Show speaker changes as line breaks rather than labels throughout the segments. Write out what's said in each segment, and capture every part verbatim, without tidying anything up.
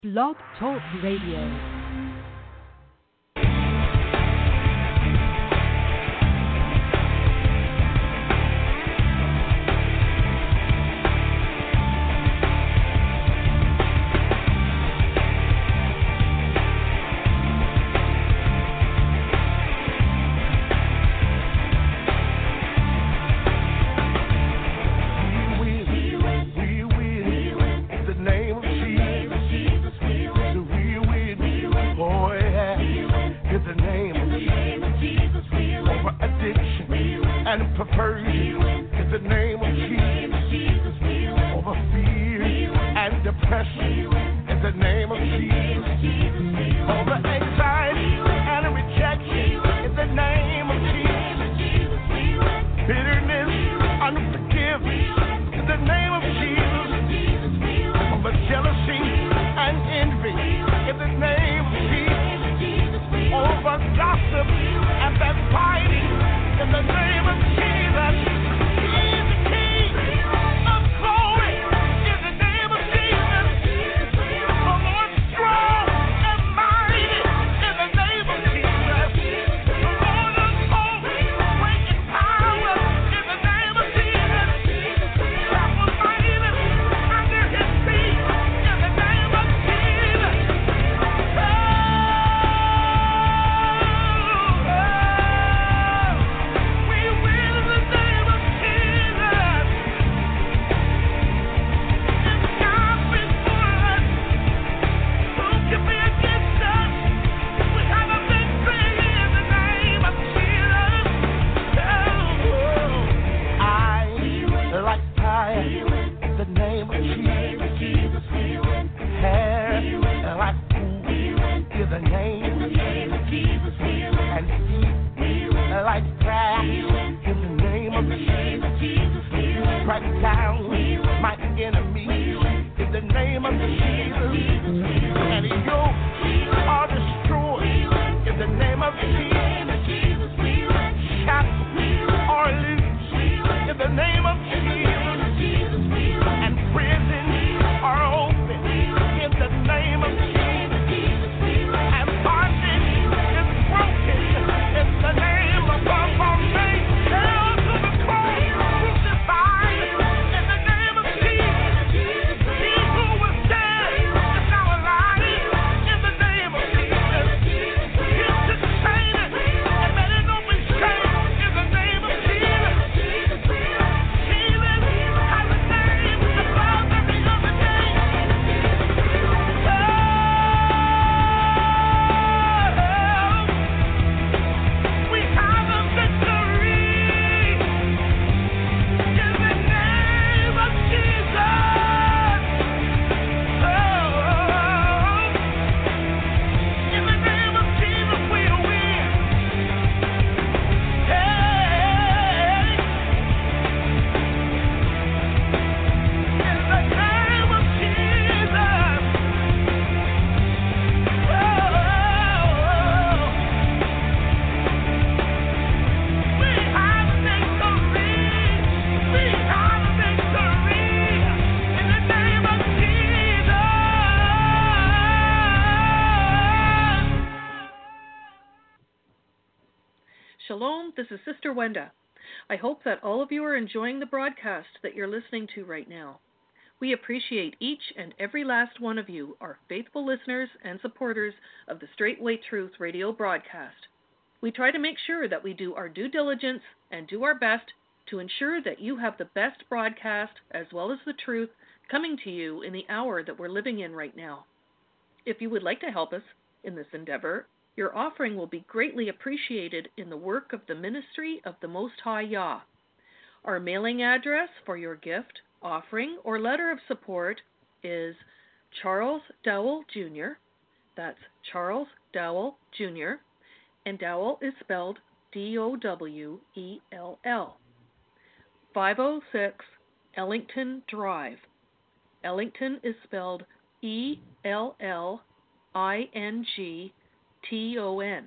Blog Talk Radio.
Shalom, this is Sister Wenda. I hope that all of you are enjoying the broadcast that you're listening to right now. We appreciate each and every last one of you, our faithful listeners and supporters of the Straightway Truth radio broadcast. We try to make sure that we do our due diligence and do our best to ensure that you have the best broadcast as well as the truth coming to you in the hour that we're living in right now. If you would like to help us in this endeavor, your offering will be greatly appreciated in the work of the ministry of the Most High Yah. Our mailing address for your gift, offering, or letter of support is Charles Dowell Junior That's Charles Dowell Junior And Dowell is spelled D O W E L L. five oh six Ellington Drive. Ellington is spelled E L L I N G T O N.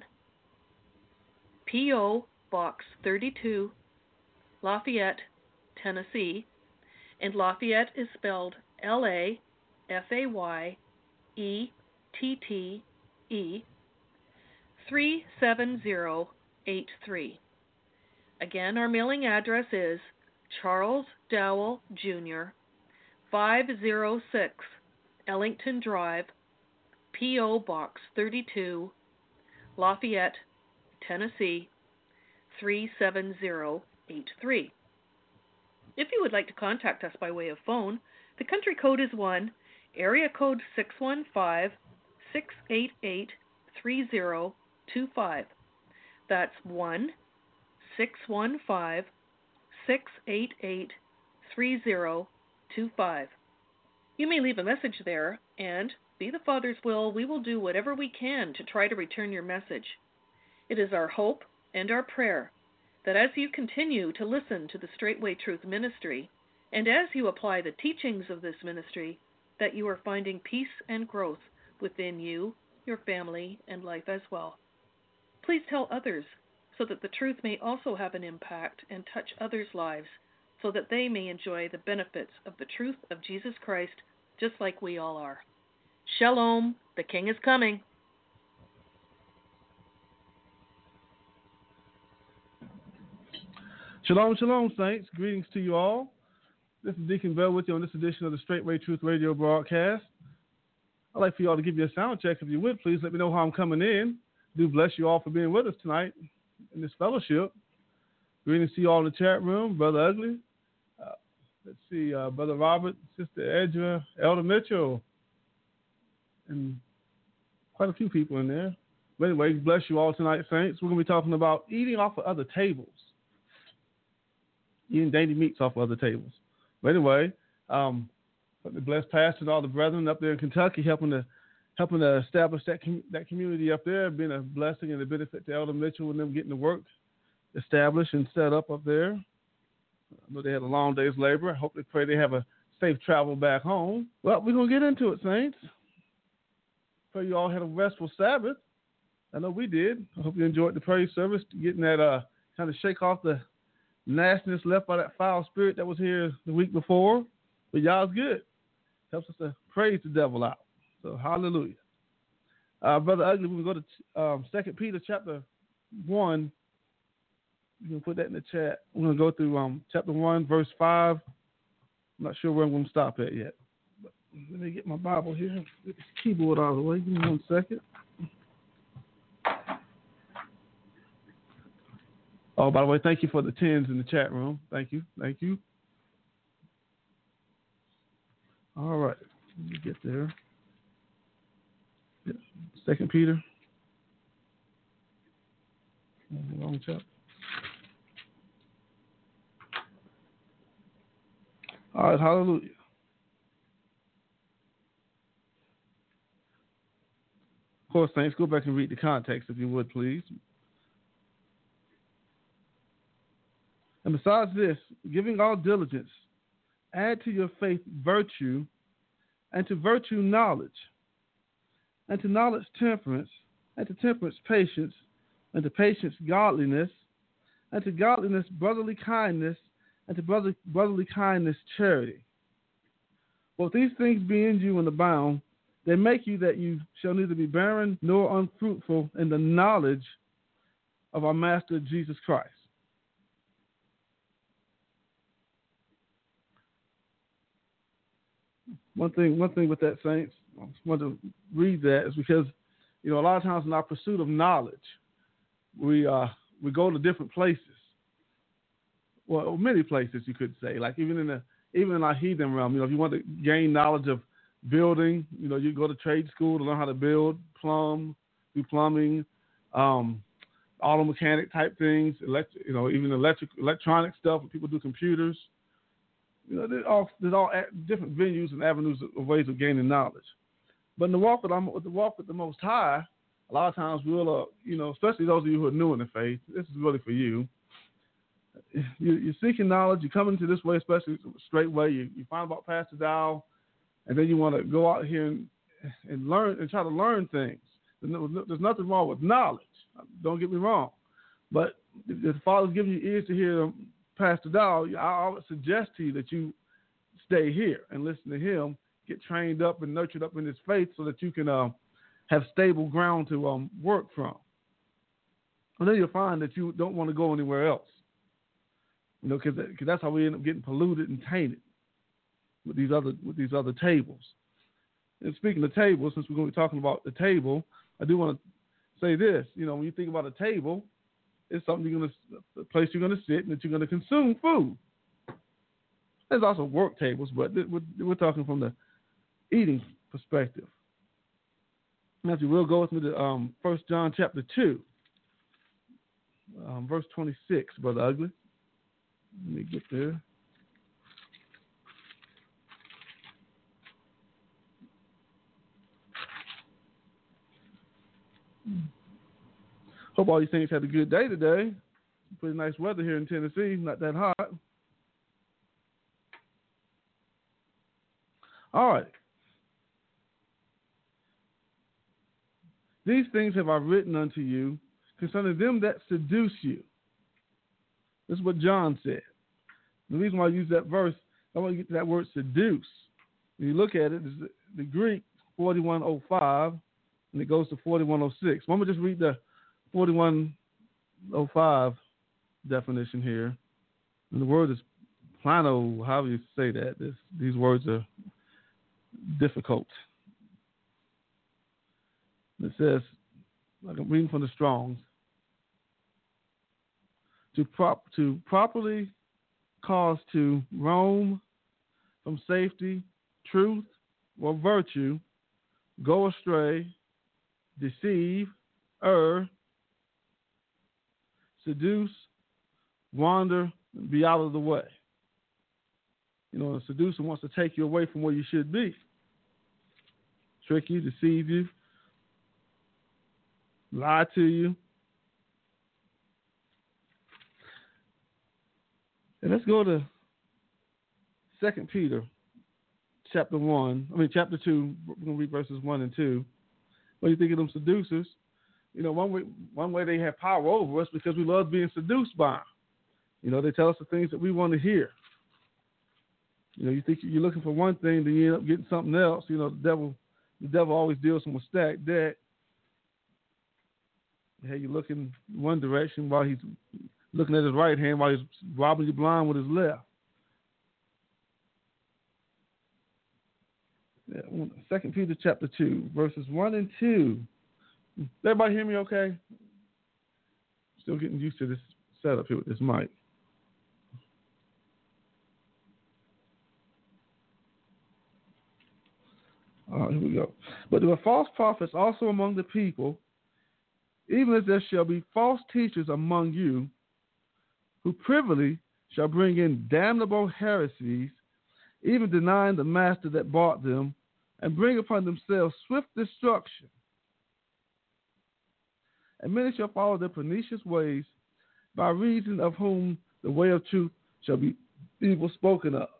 P O. Box thirty-two, Lafayette, Tennessee, and Lafayette is spelled L A F A Y E T T E, three seven zero eight three. Again, our mailing address is Charles Dowell, Junior, five oh six Ellington Drive, P O. Box thirty-two, Lafayette, Tennessee, three seven zero eight three. If you would like to contact us by way of phone, the country code is one, area code six one five, six eight eight, three zero two five. That's one, six one five, six eight eight, three zero two five. You may leave a message there, and, be the Father's will, we will do whatever we can to try to return your message. It is our hope and our prayer that as you continue to listen to the Straightway Truth Ministry, and as you apply the teachings of this ministry, that you are finding peace and growth within you, your family, and life as well. Please tell others so that the truth may also have an impact and touch others' lives so that they may enjoy the benefits of the truth of Jesus Christ just like we all are. Shalom, the King is coming.
Shalom, shalom, saints. Greetings to you all. This is Deacon Bell with you on this edition of the Straightway Truth Radio broadcast. I'd like for you all to give you a sound check. If you would, please let me know how I'm coming in. Do bless you all for being with us tonight in this fellowship. Greetings to you all in the chat room. Brother Ugly. Uh, let's see, uh, Brother Robert, Sister Edra, Elder Mitchell, and quite a few people in there. But anyway, bless you all tonight, saints. We're going to be talking about eating off of other tables. Eating dainty meats off of other tables. But anyway, um, the blessed pastor and all the brethren up there in Kentucky helping to helping to establish that com- that community up there, being a blessing and a benefit to Elder Mitchell and them getting the work established and set up up there. I know they had a long day's labor. I hope they pray they have a safe travel back home. Well, we're going to get into it, saints. Pray you all had a restful Sabbath. I know we did. I hope you enjoyed the praise service, getting that uh, kind of shake off the nastiness left by that foul spirit that was here the week before. But y'all's good. Helps us to praise the devil out. So hallelujah. Uh, Brother Ugly, we can go to um, Second Peter chapter one. You can put that in the chat. We're going to go through um, chapter one, verse five. I'm not sure where I'm going to stop at yet. But let me get my Bible here. Get this keyboard out of the way. Give me one second. Oh, by the way, thank you for the tens in the chat room. Thank you. Thank you. All right. Let me get there. Yeah. Second Peter. Wrong chapter. All right. Hallelujah. Of course, saints, go back and read the context if you would, please. And besides this, giving all diligence, add to your faith virtue, and to virtue knowledge, and to knowledge temperance, and to temperance patience, and to patience godliness, and to godliness brotherly kindness, and to brother, brotherly kindness charity. For if these things be in you and abound, they make you that you shall neither be barren nor unfruitful in the knowledge of our Master Jesus Christ. One thing, one thing with that, saints, I just want to read that is because, you know, a lot of times in our pursuit of knowledge, we uh, we go to different places. Well, many places you could say, like even in the even in our heathen realm. You know, if you want to gain knowledge of building, you know, you go to trade school to learn how to build, plumb, do plumbing, um, auto mechanic type things, elect, you know, even electric electronic stuff. When people do computers. You know, there's all, there's all different venues and avenues of ways of gaining knowledge. But in the walk with, with the walk with the Most High, a lot of times we'll, uh, you know, especially those of you who are new in the faith, this is really for you. you you're seeking knowledge. You come into this way, especially straight way. You, you find about Pastor Dow, and then you want to go out here and, and learn and try to learn things. There's nothing wrong with knowledge. Don't get me wrong. But if the Father's giving you ears to hear Pastor Dow, I would suggest to you that you stay here and listen to him get trained up and nurtured up in this faith so that you can uh, have stable ground to um, work from. And then you'll find that you don't want to go anywhere else. You know, because that's how we end up getting polluted and tainted with these other with these other tables. And speaking of tables, since we're going to be talking about the table, I do want to say this. You know, when you think about a table, it's something you're going to, a place you're going to sit and that you're going to consume food. There's also work tables, but we're, we're talking from the eating perspective. Now, if you will, go with me to um, First John chapter two, um, verse twenty-six, Brother Ugly. Let me get there. Hope all you saints had a good day today. Pretty nice weather here in Tennessee, not that hot. All right. These things have I written unto you concerning them that seduce you. This is what John said. The reason why I use that verse, I want to get to that word seduce. When you look at it, it's the Greek forty-one oh five, and it goes to forty-one oh six. Let me just read the forty-one oh five definition here. And the word is plano, however you say that. This, these words are difficult. It says, like I'm reading from the Strong's, to prop to properly cause to roam from safety, truth, or virtue, go astray, deceive, err, seduce, wander, be out of the way. You know, a seducer wants to take you away from where you should be. Trick you, deceive you, lie to you. And let's go to Second Peter chapter one. I mean, chapter two. We're going to read verses one and two. What do you think of them seducers? You know, one way, one way they have power over us because we love being seduced by them. You know, they tell us the things that we want to hear. You know, you think you're looking for one thing, then you end up getting something else. You know, the devil, the devil always deals from a stacked deck. Hey, you look in one direction while he's looking at his right hand, while he's robbing you blind with his left. Yeah, Second Peter chapter two, verses one and two. Everybody hear me okay? Still getting used to this setup here with this mic. All right, here we go. But there are false prophets also among the people, even as there shall be false teachers among you, who privily shall bring in damnable heresies, even denying the master that bought them, and bring upon themselves swift destruction. And many shall follow their pernicious ways, by reason of whom the way of truth shall be evil spoken of.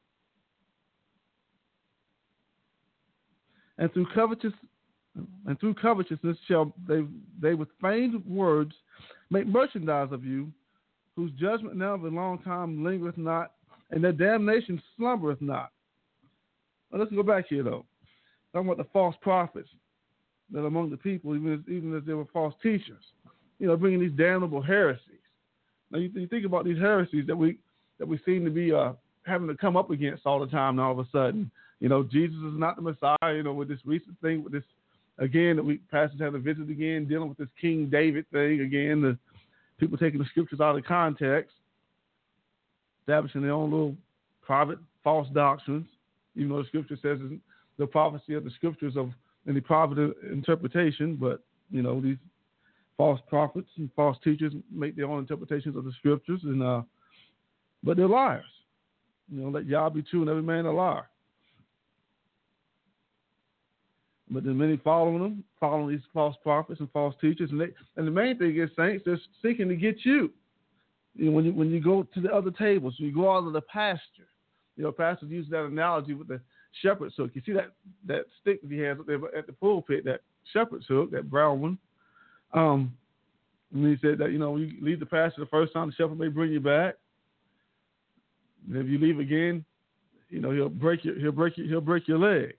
And through covetous and through covetousness shall they they with feigned words make merchandise of you, whose judgment now of a long time lingereth not, and their damnation slumbereth not. Now let's go back here though. Talking about the false prophets that are among the people, even as, even as there were false teachers, you know, bringing these damnable heresies. Now you, you think about these heresies that we that we seem to be uh, having to come up against all the time. Now all of a sudden, you know, Jesus is not the Messiah. You know, with this recent thing, with this again that we pastors have to visit again, dealing with this King David thing again. The people taking the scriptures out of context, establishing their own little private false doctrines. Even though the scripture says the prophecy of the scriptures of any private interpretation, but you know these false prophets and false teachers make their own interpretations of the scriptures, and uh, but they're liars. You know, let Yah be true and every man a liar. But then many following them, following these false prophets and false teachers, and they, and the main thing is, saints, they're seeking to get you. You know, when you when you go to the other tables, when you go out of the pasture, you know, pastors use that analogy with the shepherd's hook. You see that that stick that he has up there at the pulpit, that shepherd's hook, that brown one. Um, and he said that, you know, when you leave the pasture the first time, the shepherd may bring you back. And if you leave again, you know, he'll break your he'll break your, he'll break your leg.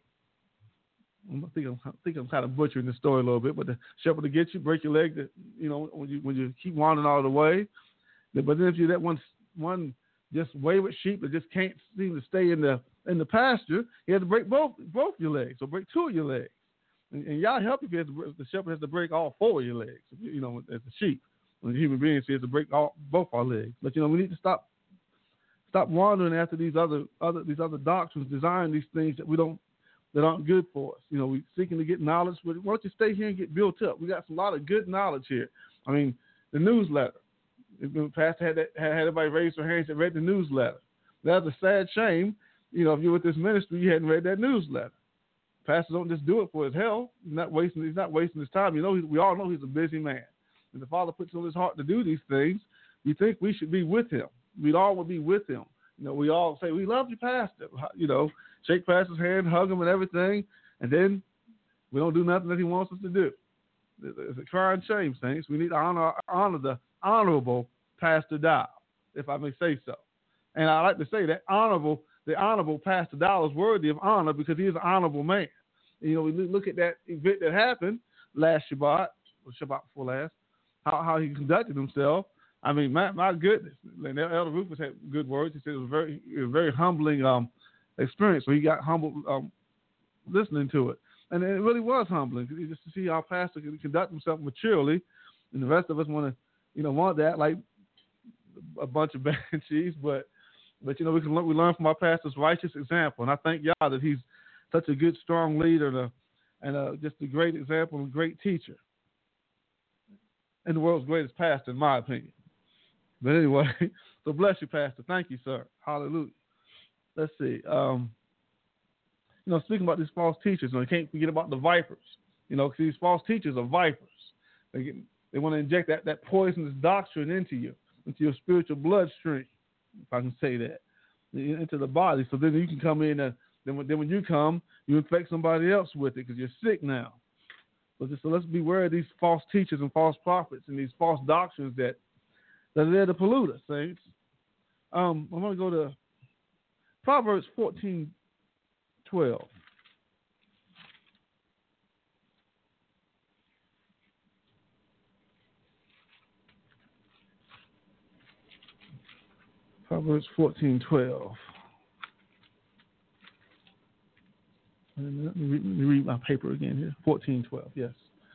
I think I'm I think I'm kind of butchering the story a little bit, but the shepherd will get you, break your leg. To, you know, when you when you keep wandering all the way. But then if you let one one just wayward sheep that just can't seem to stay in the in the pasture, you have to break both both your legs, or break two of your legs. And, and y'all help if you have to, the shepherd has to break all four of your legs. You know, as a sheep, when the human beings, he has to break all both our legs. But you know, we need to stop stop wandering after these other other these other doctrines, desiring these things that we don't that aren't good for us. You know, we're seeking to get knowledge. But why don't you stay here and get built up? We got a lot of good knowledge here. I mean, the newsletter. The pastor had, that, had everybody raise their hands and read the newsletter. That's a sad shame. You know, if you're with this ministry, you hadn't read that newsletter. Pastor don't just do it for his health. He's not wasting. He's not wasting his time. You know, we all know he's a busy man. And the Father puts it on his heart to do these things. We think we should be with him. We'd all would be with him. You know, we all say we love you, Pastor. You know, shake Pastor's hand, hug him, and everything, and then we don't do nothing that he wants us to do. It's a crying shame, saints. We need to honor honor the honorable Pastor Dow, if I may say so. And I like to say that honorable, the honorable Pastor Dow is worthy of honor because he is an honorable man. And, you know, we look at that event that happened last Shabbat, or Shabbat before last, how, how he conducted himself. I mean, my, my goodness. And Elder Rufus had good words. He said it was very, it was a very humbling um, experience. So he got humbled um, listening to it. And it really was humbling just to see how Pastor can conduct himself maturely. And the rest of us want to, you know, want that like a bunch of banshees, but but you know we can learn, we learn from our pastor's righteous example, and I thank y'all that he's such a good, strong leader and a, and a, just a great example and a great teacher, and the world's greatest pastor, in my opinion. But anyway, so bless you, Pastor. Thank you, sir. Hallelujah. Let's see. Um, you know, speaking about these false teachers, you know, you can't forget about the vipers. You know, because these false teachers are vipers. They get They want to inject that, that poisonous doctrine into you, into your spiritual bloodstream, if I can say that, into the body. So then you can come in, and then when, then when you come, you infect somebody else with it because you're sick now. So, just, so let's beware of these false teachers and false prophets and these false doctrines that, that are there to pollute us, saints. Um, I'm going to go to Proverbs fourteen twelve. Proverbs fourteen twelve. Let me, read, let me read my paper again here. fourteen twelve, yes.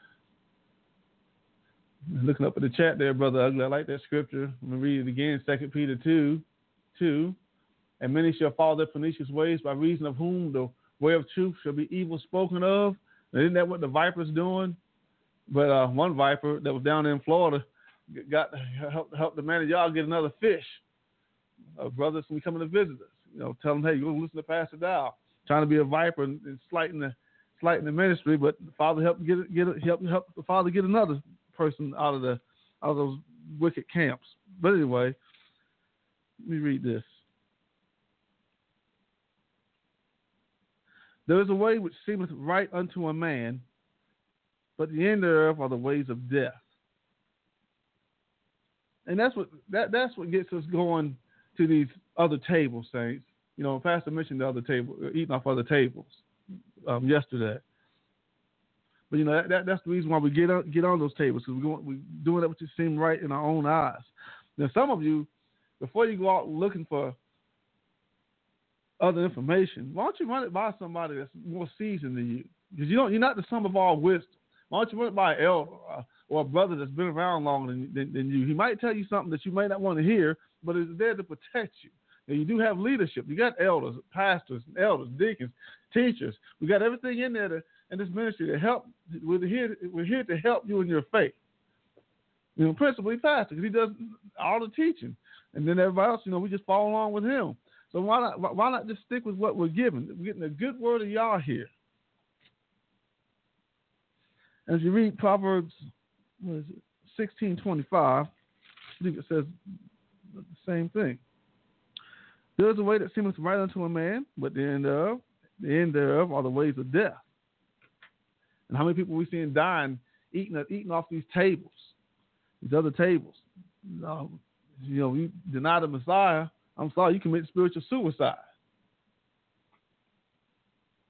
Looking up at the chat there, Brother Ugly. I like that scripture. I'm going to read it again. Second Peter two, two. And many shall follow their pernicious ways, by reason of whom the way of truth shall be evil spoken of. Now, isn't that what the viper's doing? But uh, one viper that was down in Florida got help help the man of y'all get another fish. Uh, brothers when we coming to visit us, you know, tell them, hey, you go listen to Pastor Dow, trying to be a viper and, and slighting the slighting the ministry, but the Father help get get help help the Father get another person out of the out of those wicked camps. But anyway, let me read this. There is a way which seemeth right unto a man, but the end thereof are the ways of death. And that's what that that's what gets us going to these other tables, saints. You know, Pastor mentioned the other table, eating off other tables um, yesterday. But you know, that, that that's the reason why we get on get on those tables, because we're we doing that which seems right in our own eyes. Now, some of you, before you go out looking for other information, why don't you run it by somebody that's more seasoned than you? Because you don't, you're not the sum of all wisdom. Why don't you run it by an elder or, or a brother that's been around longer than, than, than you? He might tell you something that you may not want to hear, but it's there to protect you. Now, you do have leadership. You got elders, pastors, elders, deacons, teachers. We got everything in there to, in this ministry to help. We're here, we're here to help you in your faith. You know, principally pastor, because he does all the teaching. And then everybody else, you know, we just follow along with him. So why not, why not just stick with what we're given? We're getting a good word of y'all here. As you read Proverbs, what is it, sixteen twenty-five, I think it says the same thing. There is a way that seemeth right unto a man, but the end thereof, the end thereof are the ways of death. And how many people we seeing dying, eating eating off these tables, these other tables? Um, you know, you deny the Messiah, I'm sorry, you commit spiritual suicide.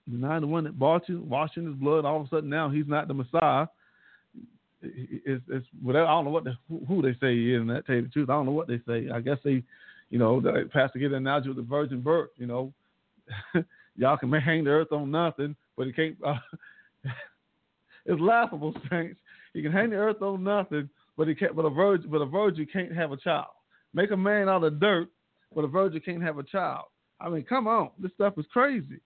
denying the one that bought you, washing his blood. All of a sudden now he's not the Messiah. It's, it's whatever. I don't know what the, who they say he is, and that tell you the truth, I don't know what they say. I guess they, you know, the pastor get an analogy with the virgin birth. You know, y'all can hang the earth on nothing, but it can't. Uh, it's laughable, saints. You can hang the earth on nothing, but it can't. But a virgin, but a virgin can't have a child. Make a man out of dirt, but a virgin can't have a child. I mean, come on, this stuff is crazy.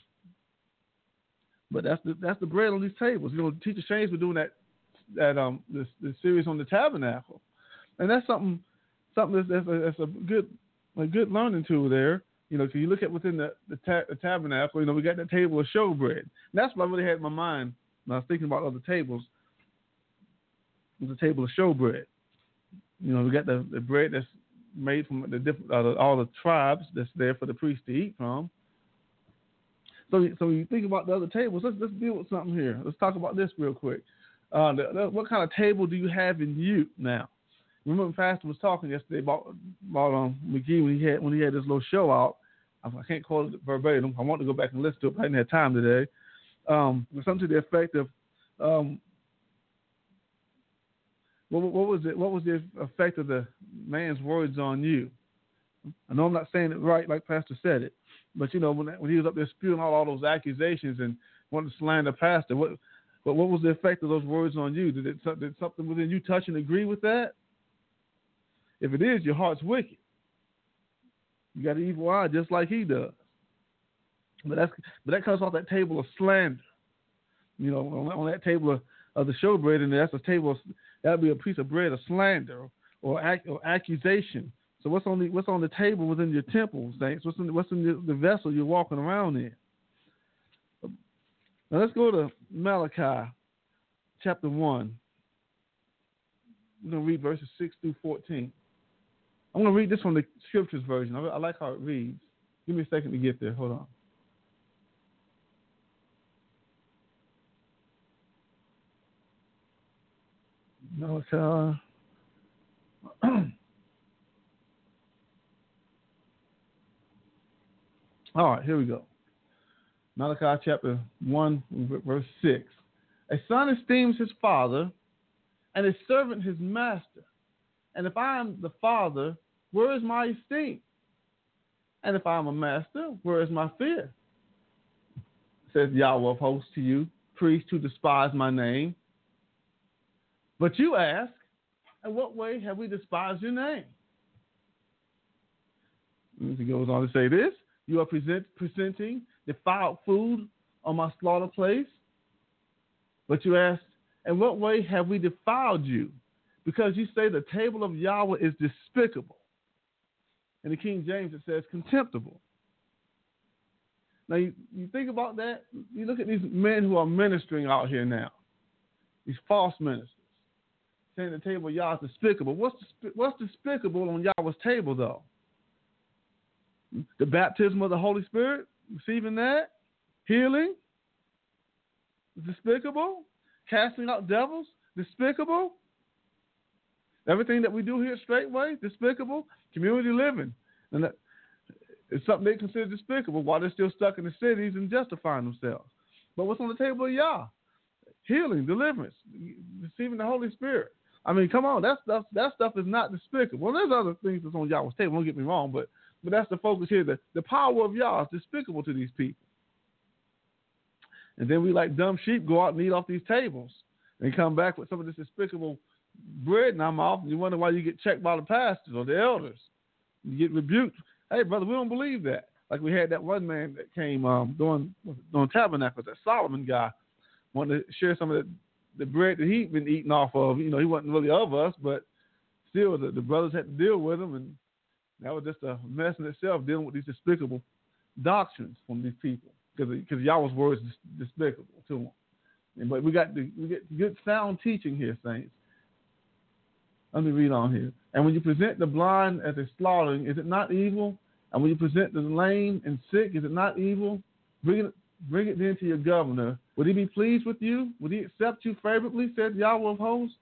But that's the that's the bread on these tables. You know, Teacher Shane's been doing that. That um this, this series on the tabernacle, and that's something something that's, that's, a, that's a good a good learning tool there. You know, because you look at within the the, ta- the tabernacle, you know, we got that table of showbread. And that's what I really had in my mind when I was thinking about other tables. It was a table of showbread. You know, we got the, the bread that's made from the different uh, the, all the tribes that's there for the priest to eat from. So, so when you think about the other tables, let's let's deal with something here. Let's talk about this real quick. Uh, the, the, what kind of table do you have in you now? Remember, Pastor was talking yesterday about about um, McGee when he had when he had this little show out. I, I can't quote it verbatim. I want to go back and listen to it, but I didn't have time today. Um, something to the effect of, um, what, what was it? What was the effect of the man's words on you? I know I'm not saying it right, like Pastor said it, but you know when when he was up there spewing out all those accusations and wanted to slander Pastor, what? But what was the effect of those words on you? Did, it, did something within you touch and agree with that? If it is, your heart's wicked. You got an evil eye just like he does. But that's but that comes off that table of slander. You know, on, on that table of, of the showbread, and that's a table of, that'd be a piece of bread of slander or, ac, or accusation. So what's on the what's on the table within your temple, saints? What's in the, what's in the, the vessel you're walking around in? Now let's go to Malachi chapter one. I'm going to read verses six through fourteen. I'm going to read this from the Scriptures version. I, I like how it reads. Give me a second to get there. Hold on. Malachi. All right, here we go. Malachi chapter one, verse six. A son esteems his father, and a servant his master. And if I am the father, where is my esteem? And if I am a master, where is my fear? Says Yahweh of hosts to you, priests who despise my name. But you ask, in what way have we despised your name? And he goes on to say this. You are present, presenting defiled food on my slaughter place. But you ask, in what way have we defiled you? Because you say the table of Yahweh is despicable. In the King James, it says contemptible. Now, you, you think about that. You look at these men who are ministering out here now, these false ministers, saying the table of Yahweh is despicable. What's, what's despicable on Yahweh's table, though? The baptism of the Holy Spirit, receiving that, healing, despicable, casting out devils, despicable. Everything that we do here straightway, despicable. Community living, and that, it's something they consider despicable while they're still stuck in the cities and justifying themselves. But what's on the table of Yah? Healing, deliverance, receiving the Holy Spirit. I mean, come on, that stuff, that stuff is not despicable. Well, there's other things that's on Yahweh's table, don't get me wrong, but But that's the focus here. The, the power of Yah is despicable to these people. And then we, like dumb sheep, go out and eat off these tables and come back with some of this despicable bread in our mouth. And you wonder why you get checked by the pastors or the elders. You get rebuked. Hey, brother, we don't believe that. Like we had that one man that came um, doing, doing tabernacles, that Solomon guy, wanted to share some of the, the bread that he'd been eating off of. You know, he wasn't really of us, but still the, the brothers had to deal with him, and that was just a mess in itself, dealing with these despicable doctrines from these people, because because Yahweh's word is despicable to them. And, but we got the, we get good sound teaching here, saints. Let me read on here. And when you present the blind as a slaughtering, is it not evil? And when you present the lame and sick, is it not evil? Bring it, bring it then to your governor. Would he be pleased with you? Would he accept you favorably? Said Yahweh of hosts.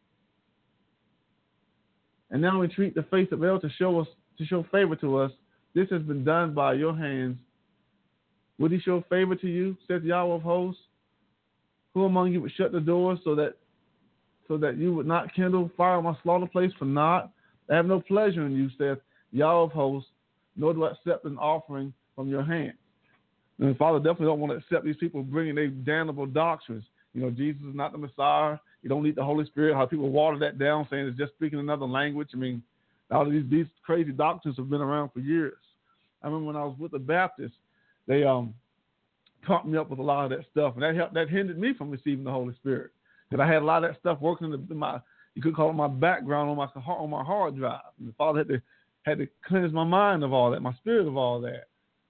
And now we entreat the face of El to show us, to show favor to us. This has been done by your hands. Would he show favor to you, saith Yahweh of hosts? Who among you would shut the door so that so that you would not kindle fire on my slaughter place for naught? I have no pleasure in you, saith Yahweh of hosts, nor do I accept an offering from your hand. And the Father definitely don't want to accept these people bringing their damnable doctrines. You know, Jesus is not the Messiah. You don't need the Holy Spirit. How people water that down, saying it's just speaking another language. I mean, all of these, these crazy doctrines have been around for years. I remember when I was with the Baptists, they um pumped me up with a lot of that stuff, and that helped, that hindered me from receiving the Holy Spirit. Because I had a lot of that stuff working in, the, in my, you could call it my background on my on my hard drive. And the Father had to had to cleanse my mind of all that, my spirit of all that.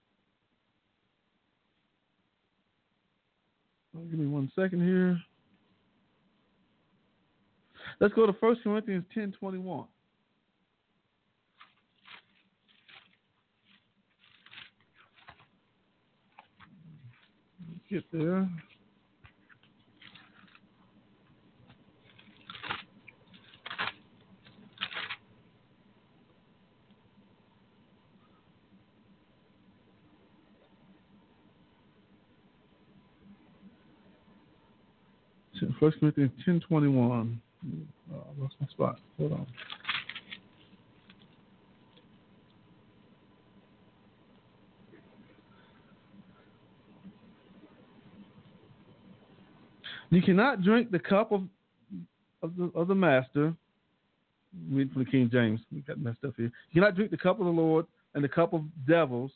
Give me one second here. Let's go to First Corinthians ten twenty-one. Let's get there. First Corinthians ten twenty-one. Oh, I lost my spot. Hold on. You cannot drink the cup of of the, of the master. Read from the King James. We got messed up here. You cannot drink the cup of the Lord and the cup of devils.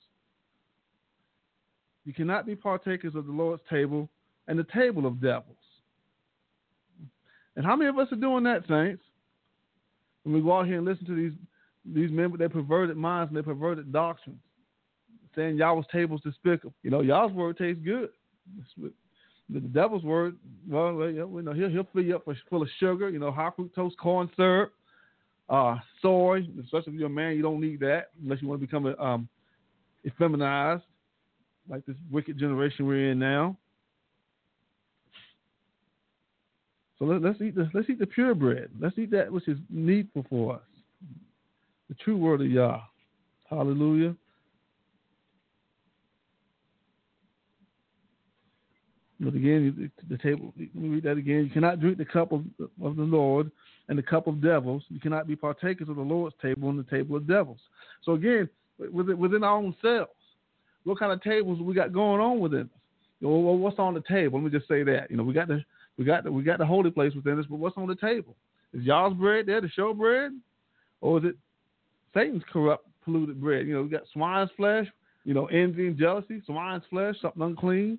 You cannot be partakers of the Lord's table and the table of devils. And how many of us are doing that, saints? When we go out here and listen to these these men with their perverted minds and their perverted doctrines, saying Yahweh's table is despicable. You know, Yahweh's word tastes good. The devil's word, well, you know, he'll he'll fill you up full of sugar. You know, high fructose corn syrup, uh, soy. Especially if you're a man, you don't need that unless you want to become a, um, effeminized, like this wicked generation we're in now. So let, let's eat the let's eat the pure bread. Let's eat that which is needful for us. The true word of Yah. Hallelujah. But again, the table. Let me read that again. You cannot drink the cup of of the Lord and the cup of devils. You cannot be partakers of the Lord's table and the table of devils. So again, within within our own selves, what kind of tables we got going on within us? You know, what's on the table? Let me just say that. You know, we got the We got the, we got the holy place within us, but what's on the table? Is y'all's bread there, the show bread? Or is it Satan's corrupt, polluted bread? You know, we got swine's flesh, you know, envy and jealousy, swine's flesh, something unclean.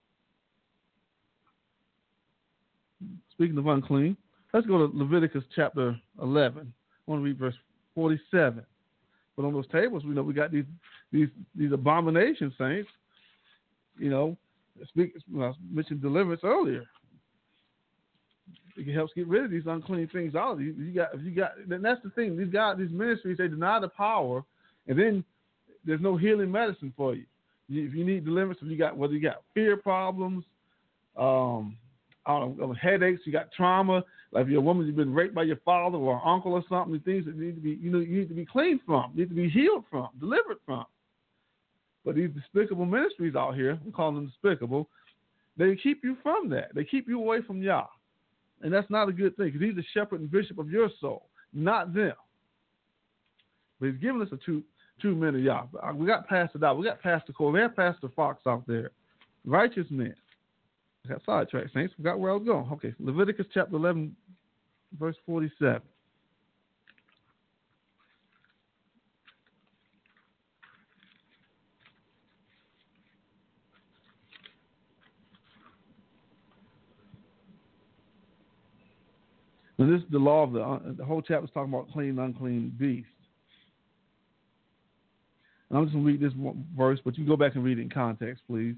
Speaking of unclean, let's go to Leviticus chapter eleven. I want to read verse forty-seven. But on those tables, we know we got these these these abomination saints. You know, speak, I mentioned deliverance earlier. It helps get rid of these unclean things out. You, you got, if you got, then that's the thing. These guys, these ministries, they deny the power, and then there's no healing medicine for you. you if you need deliverance, if you got whether you got fear problems, um, I don't know, headaches, you got trauma. Like if you're a woman, you've been raped by your father or uncle or something. Things that need to be, you know, you need to be cleaned from, need to be healed from, delivered from. But these despicable ministries out here, we call them despicable. They keep you from that. They keep you away from Yah. And that's not a good thing, because he's the shepherd and bishop of your soul, not them. But he's giving us a true, true men of Yah. We got Pastor Dow. We got Pastor Cole. We have Pastor Fox out there. Righteous men. I got sidetracked, saints. Forgot where I was going. Okay, Leviticus chapter eleven, verse forty-seven. And this is the law of the, uh, the whole chapter is talking about clean and unclean beasts. And I'm just going to read this one verse, but you can go back and read it in context, please.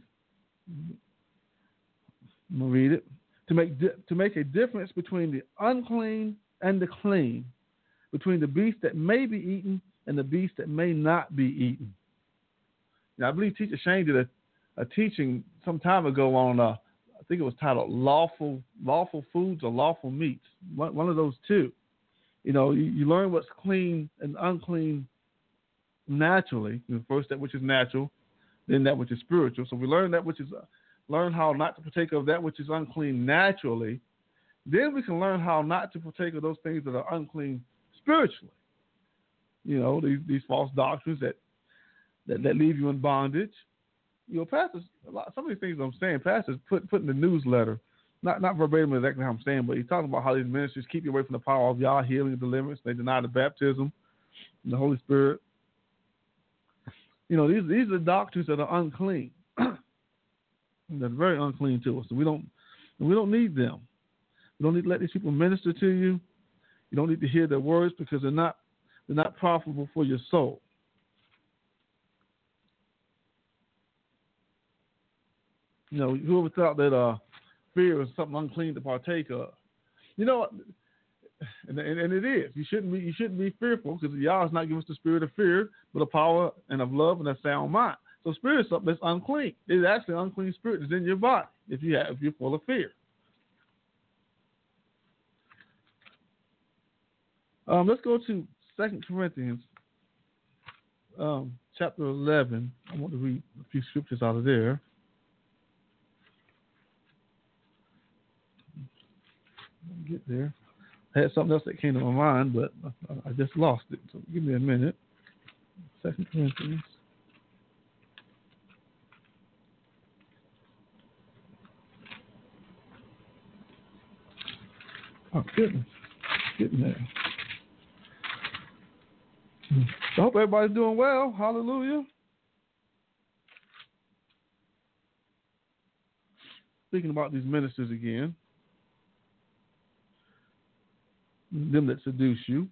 I'm going to read it. To make, di- to make a difference between the unclean and the clean, between the beast that may be eaten and the beast that may not be eaten. Now, I believe Teacher Shane did a, a teaching some time ago on uh, I think it was titled Lawful Lawful Foods or Lawful Meats. One, one of those two. You know, you, you learn what's clean and unclean naturally. You know, first that which is natural, than that which is spiritual. So we learn that which is uh, learn how not to partake of that which is unclean naturally. Then we can learn how not to partake of those things that are unclean spiritually. You know, these these false doctrines that that, that leave you in bondage. You know, pastors, a lot, some of these things I'm saying, pastors put put in the newsletter, not not verbatim exactly how I'm saying, but he's talking about how these ministries keep you away from the power of Yah, healing and deliverance. They deny the baptism and the Holy Spirit. You know, these these are doctrines that are unclean. They're very unclean to us. So we don't we don't need them. You don't need to let these people minister to you. You don't need to hear their words because they're not they're not profitable for your soul. You know, whoever thought that uh, fear is something unclean to partake of, you know, and, and, and it is. You shouldn't be you shouldn't be fearful because Yah has not given us the spirit of fear, but a power and of love and a sound mind. So spirit is something that's unclean. It's actually an unclean spirit that's in your body if you have if you're full of fear. Um, let's go to Second Corinthians um, chapter eleven. I want to read a few scriptures out of there. Get there. I had something else that came to my mind, but I, I just lost it. So give me a minute. Second Corinthians. Oh goodness, getting there. I hope everybody's doing well. Hallelujah. Speaking about these ministers again. Them that seduce you.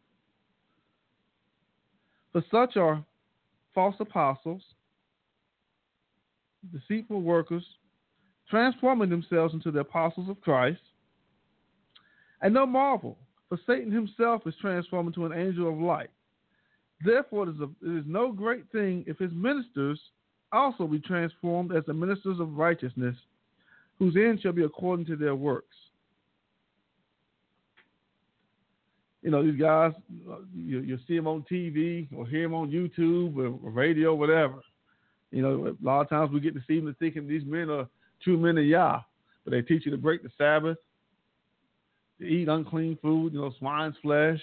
For such are false apostles, deceitful workers, transforming themselves into the apostles of Christ. And no marvel, for Satan himself is transformed into an angel of light. Therefore, it is, a, it is no great thing if his ministers also be transformed as the ministers of righteousness, whose end shall be according to their works. You know, these guys, you, you see them on T V or hear them on YouTube or, or radio, whatever. You know, a lot of times we get deceived into thinking these men are true men of Yah, but they teach you to break the Sabbath, to eat unclean food, you know, swine's flesh.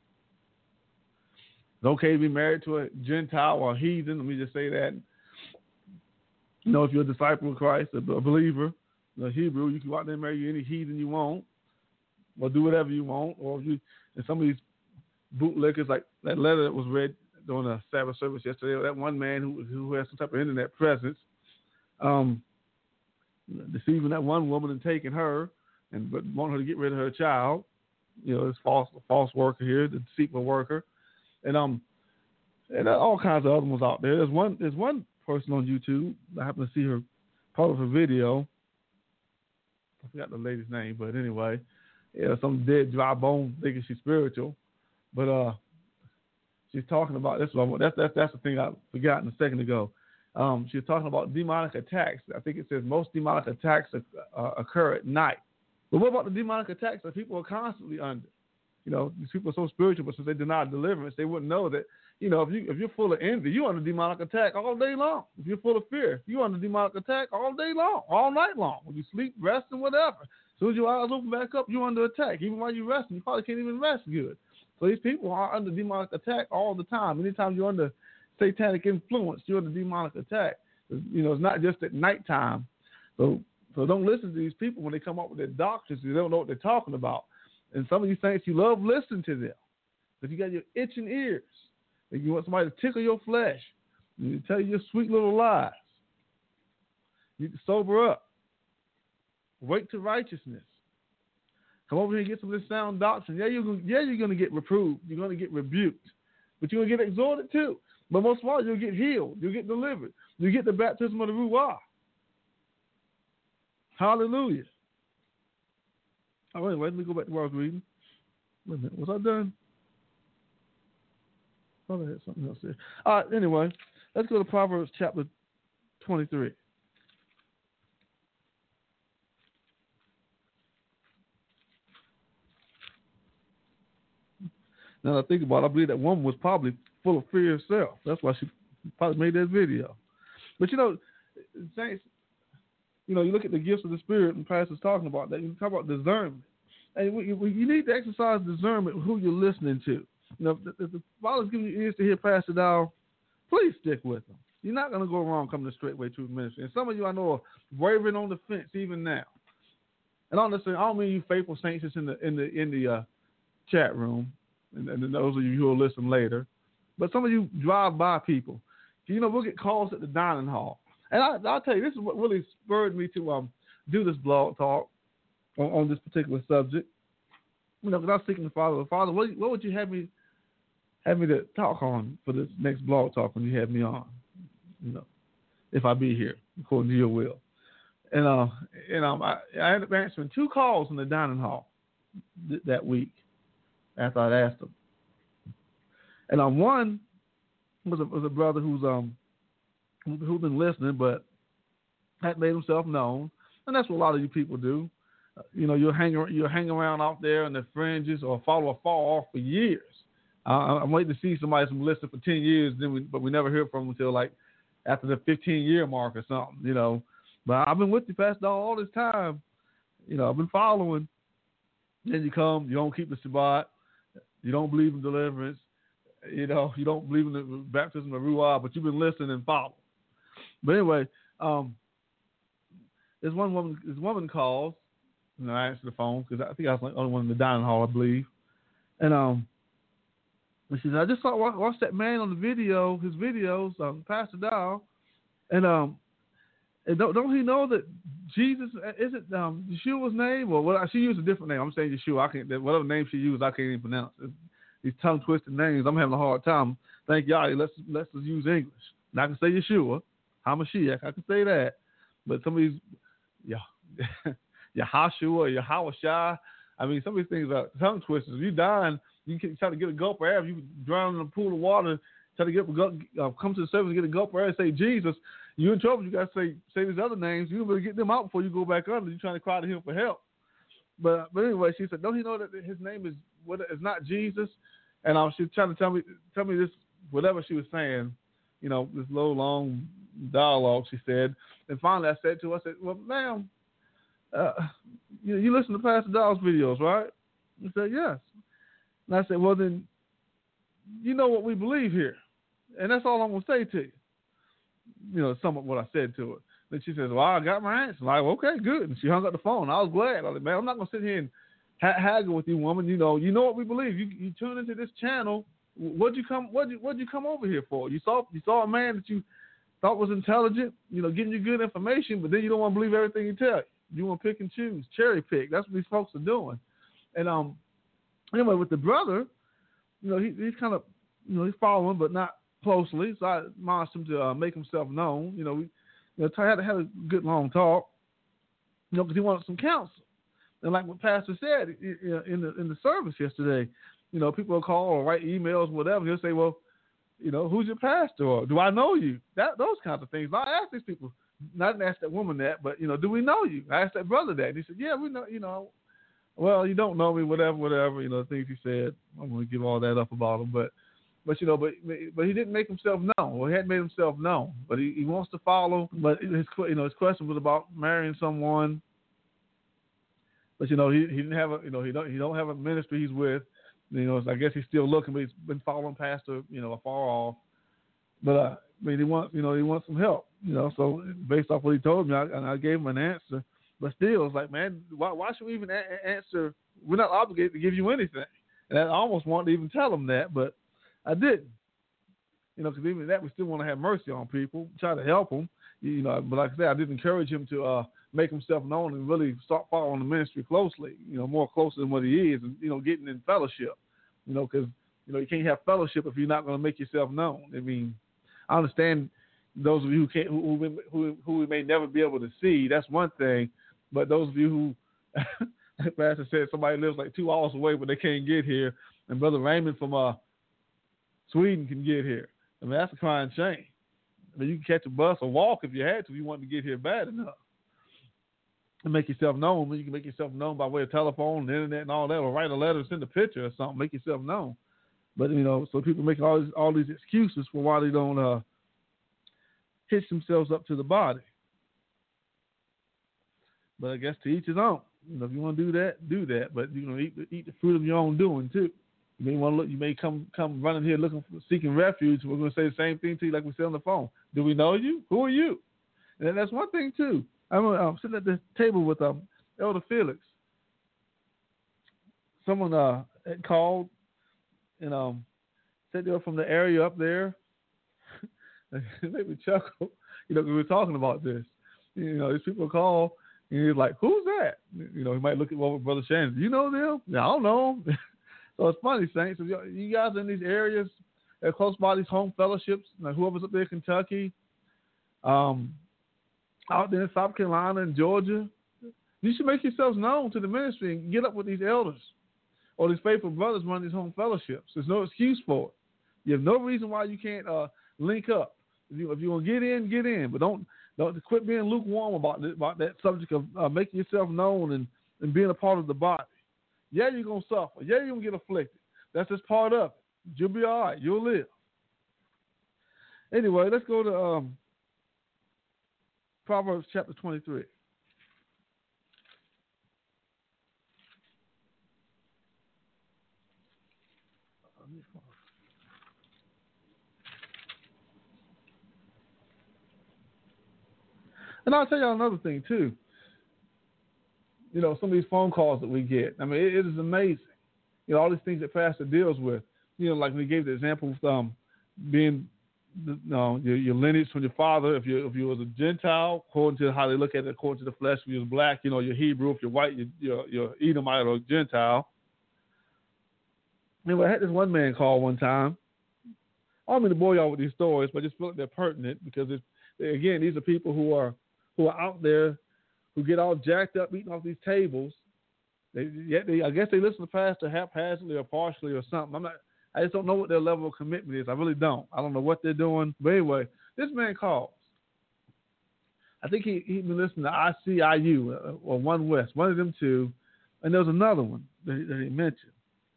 It's okay to be married to a Gentile or a heathen. Let me just say that. You know, if you're a disciple of Christ, a, a believer, a Hebrew, you can go out there and marry any heathen you want, or do whatever you want, or if you. And some of these bootlickers, like that letter that was read during a Sabbath service yesterday, that one man who who has some type of internet presence, um, deceiving that one woman and taking her, and but want her to get rid of her child. You know, this false false worker here, the deceitful worker, and um, and all kinds of other ones out there. There's one there's one person on YouTube. I happen to see her part of her video. I forgot the lady's name, but anyway. Yeah, some dead dry bone thinking she's spiritual, but uh, she's talking about this one. That's that's that's the thing I forgot a second ago. Um, she's talking about demonic attacks. I think it says most demonic attacks uh, occur at night. But what about the demonic attacks that people are constantly under? You know, these people are so spiritual, but since they deny deliverance, they wouldn't know that. You know, if you if you're full of envy, you're under demonic attack all day long. If you're full of fear, you're under demonic attack all day long, all night long. When you sleep, rest, and whatever. As soon as your eyes open back up, you're under attack. Even while you're resting, you probably can't even rest good. So these people are under demonic attack all the time. Anytime you're under satanic influence, you're under demonic attack. You know, it's not just at nighttime. So so don't listen to these people when they come up with their doctrines. They don't know what they're talking about. And some of these things, you love listening to them. But you got your itching ears. And you want somebody to tickle your flesh. And tell you your sweet little lies. You need to sober up. Wake to righteousness. Come over here and get some of this sound doctrine. Yeah, you're gonna, yeah, you're going to get reproved. You're going to get rebuked. But you're going to get exhorted too. But most of all, you'll get healed. You'll get delivered. You'll get the baptism of the Ruah. Hallelujah. All right, wait, let me go back to where I was reading. Wait a minute. Was I done? Oh, I had something else there. All right, anyway, let's go to Proverbs chapter twenty-three. Now that I think about it, I believe that woman was probably full of fear herself. That's why she probably made that video. But you know, saints, you know, you look at the gifts of the Spirit, and Pastor's talking about that. You talk about discernment, and we, we, you need to exercise discernment with who you're listening to. You know, if the, if the Father's giving you ears to hear Pastor Dow, please stick with him. You're not going to go wrong coming to Straightway Truth Ministry. And some of you I know are wavering on the fence even now. And honestly, I don't mean you faithful saints that's in the in the in the uh, chat room, and, and those of you who will listen later. But some of you drive by people. You know, we'll get calls at the dining hall. And I, I'll tell you, this is what really spurred me to um do this blog talk on, on this particular subject. You know, because I was seeking the Father. Father, what, what would you have me have me to talk on for this next blog talk when you have me on? You know, if I be here, according to your will. And uh, and um, I, I ended up answering two calls in the dining hall th- that week after I'd asked them. And um, one was a, was a brother who's um who, who's been listening, but hadn't made himself known, and that's what a lot of you people do. Uh, you know, you'll hang you'll hang around out there in the fringes or follow a fall off for years. Uh, I'm waiting to see somebody who's listened for ten years, then we, but we never hear from them until like after the fifteen year mark or something. You know. But I've been with you, Pastor, all this time. You know, I've been following. Then you come, you don't keep the Shabbat. You don't believe in deliverance. You know, you don't believe in the baptism of Ruah, but you've been listening and following. But anyway, um, this one woman, this woman calls, and I answered the phone because I think I was the only one in the dining hall, I believe. And um, and she said, I just saw watch that man on the video, his videos, um, Pastor Dow, and um. And don't, don't he know that Jesus isn't um, Yeshua's name? Or what? She used a different name. I'm saying Yeshua. I can't. Whatever name she used, I can't even pronounce it. These tongue twisted names. I'm having a hard time. Thank y'all. Let's let's just use English. Now I can say Yeshua, Hamashiach. I can say that. But some of these, yeah, Yahashua, Yahawashai. I mean, some of these things are tongue twisters. If you dying, you can try to get a gulp of air. If you drown in a pool of water, try to get uh, come to the service and get a gulp of air and say Jesus. You're in trouble. You got to say say these other names. You better get them out before you go back under. You're trying to cry to him for help. But but anyway, she said, don't he know that his name is what is not Jesus? And um, she was trying to tell me tell me this, whatever she was saying, you know, this little long dialogue, she said. And finally I said to her, I said, well, ma'am, uh, you, you listen to Pastor Daw's videos, right? She said, yes. And I said, well, then you know what we believe here. And that's all I'm going to say to you. You know, some of what I said to her. Then she says, well, I got my answer. I'm like, okay, good. And she hung up the phone. I was glad. I was like, man, I'm not going to sit here and ha- haggle with you, woman. You know, you know what we believe. You you tune into this channel. What'd you come what'd you, what'd you come over here for? You saw you saw a man that you thought was intelligent, you know, giving you good information, but then you don't want to believe everything he tells you. You want to pick and choose, cherry pick. That's what these folks are doing. And um, anyway, with the brother, you know, he, he's kind of, you know, he's following, but not closely, so I admonished him to uh, make himself known. You know, we you know, had, had a good long talk, you know, because he wanted some counsel. And like what Pastor said in the in the service yesterday, you know, people will call or write emails, whatever. He'll say, well, you know, who's your pastor? Or do I know you? That those kinds of things. I asked these people, not ask that woman that, but, you know, do we know you? I asked that brother that. And he said, yeah, we know, you know, well, you don't know me, whatever, whatever, you know, the things he said. I'm going to give all that up about him, but. But, you know, but but he didn't make himself known. Well, he hadn't made himself known. But he, he wants to follow. But his you know his question was about marrying someone. But, you know, he, he didn't have a, you know, he don't he don't have a ministry he's with. You know, I guess he's still looking, but he's been following Pastor, you know, afar off. But, uh, I mean, he wants, you know, he wants some help, you know. So based off what he told me, I, and I gave him an answer. But still, it's like, man, why, why should we even a- answer? We're not obligated to give you anything. And I almost wanted to even tell him that, but I didn't, you know, because even that, we still want to have mercy on people, try to help them, you know. But like I said, I did encourage him to uh, make himself known and really start following the ministry closely, you know, more closely than what he is, and, you know, getting in fellowship, you know, because, you know, you can't have fellowship if you're not going to make yourself known. I mean, I understand those of you who can't, who, who, who we may never be able to see, that's one thing, but those of you who, like Pastor said, somebody lives like two hours away, but they can't get here, and Brother Raymond from uh, Sweden can get here. I mean, that's a crying shame. I mean, you can catch a bus or walk if you had to, if you wanted to get here bad enough. And make yourself known. You can make yourself known by way of telephone, the internet, and all that, or write a letter, send a picture or something, make yourself known. But, you know, so people make all these, all these excuses for why they don't, uh, hitch themselves up to the body. But I guess to each his own. You know, if you want to do that, do that. But you know, eat, eat the fruit of your own doing too. You may want to look. You may come come running here looking for seeking refuge. We're going to say the same thing to you like we said on the phone. Do we know you? Who are you? And that's one thing too. I'm, I'm sitting at the table with um, Elder Felix. Someone uh, had called and um, said they were from the area up there. It made me chuckle. You know, we were talking about this. You know, these people call. And he's like, who's that? You know, he might look at well, Brother Shannon. Do you know them? Yeah, I don't know them. So it's funny, Saints. So you guys in these areas, that close by these home fellowships, like whoever's up there in Kentucky, um, out there in South Carolina and Georgia, you should make yourselves known to the ministry and get up with these elders or these faithful brothers running these home fellowships. There's no excuse for it. You have no reason why you can't uh, link up. If you, if you want to get in, get in. But don't don't quit being lukewarm about this, about that subject of uh, making yourself known and, and being a part of the body. Yeah, you're going to suffer. Yeah, you're going to get afflicted. That's just part of it. You'll be all right. You'll live. Anyway, let's go to um, Proverbs chapter twenty-three. And I'll tell you another thing, too. You know, some of these phone calls that we get, I mean, it, it is amazing. You know, all these things that Pastor deals with. You know, like we gave the example of um, being, you know, your, your lineage from your father. If you if you was a Gentile, according to how they look at it, according to the flesh, if you was black, you know, you're Hebrew. If you're white, you're, you're, you're Edomite or Gentile. Anyway, I had this one man call one time. I don't mean to bore y'all with these stories, but I just feel like they're pertinent because, it's, again, these are people who are who are out there who get all jacked up eating off these tables. They, yet they, I guess they listen to pastor haphazardly or partially or something. I'm not. I just don't know what their level of commitment is. I really don't. I don't know what they're doing. But anyway, this man calls. I think he he been listening to I C I U or One West, one of them two, and there was another one that he, that he mentioned.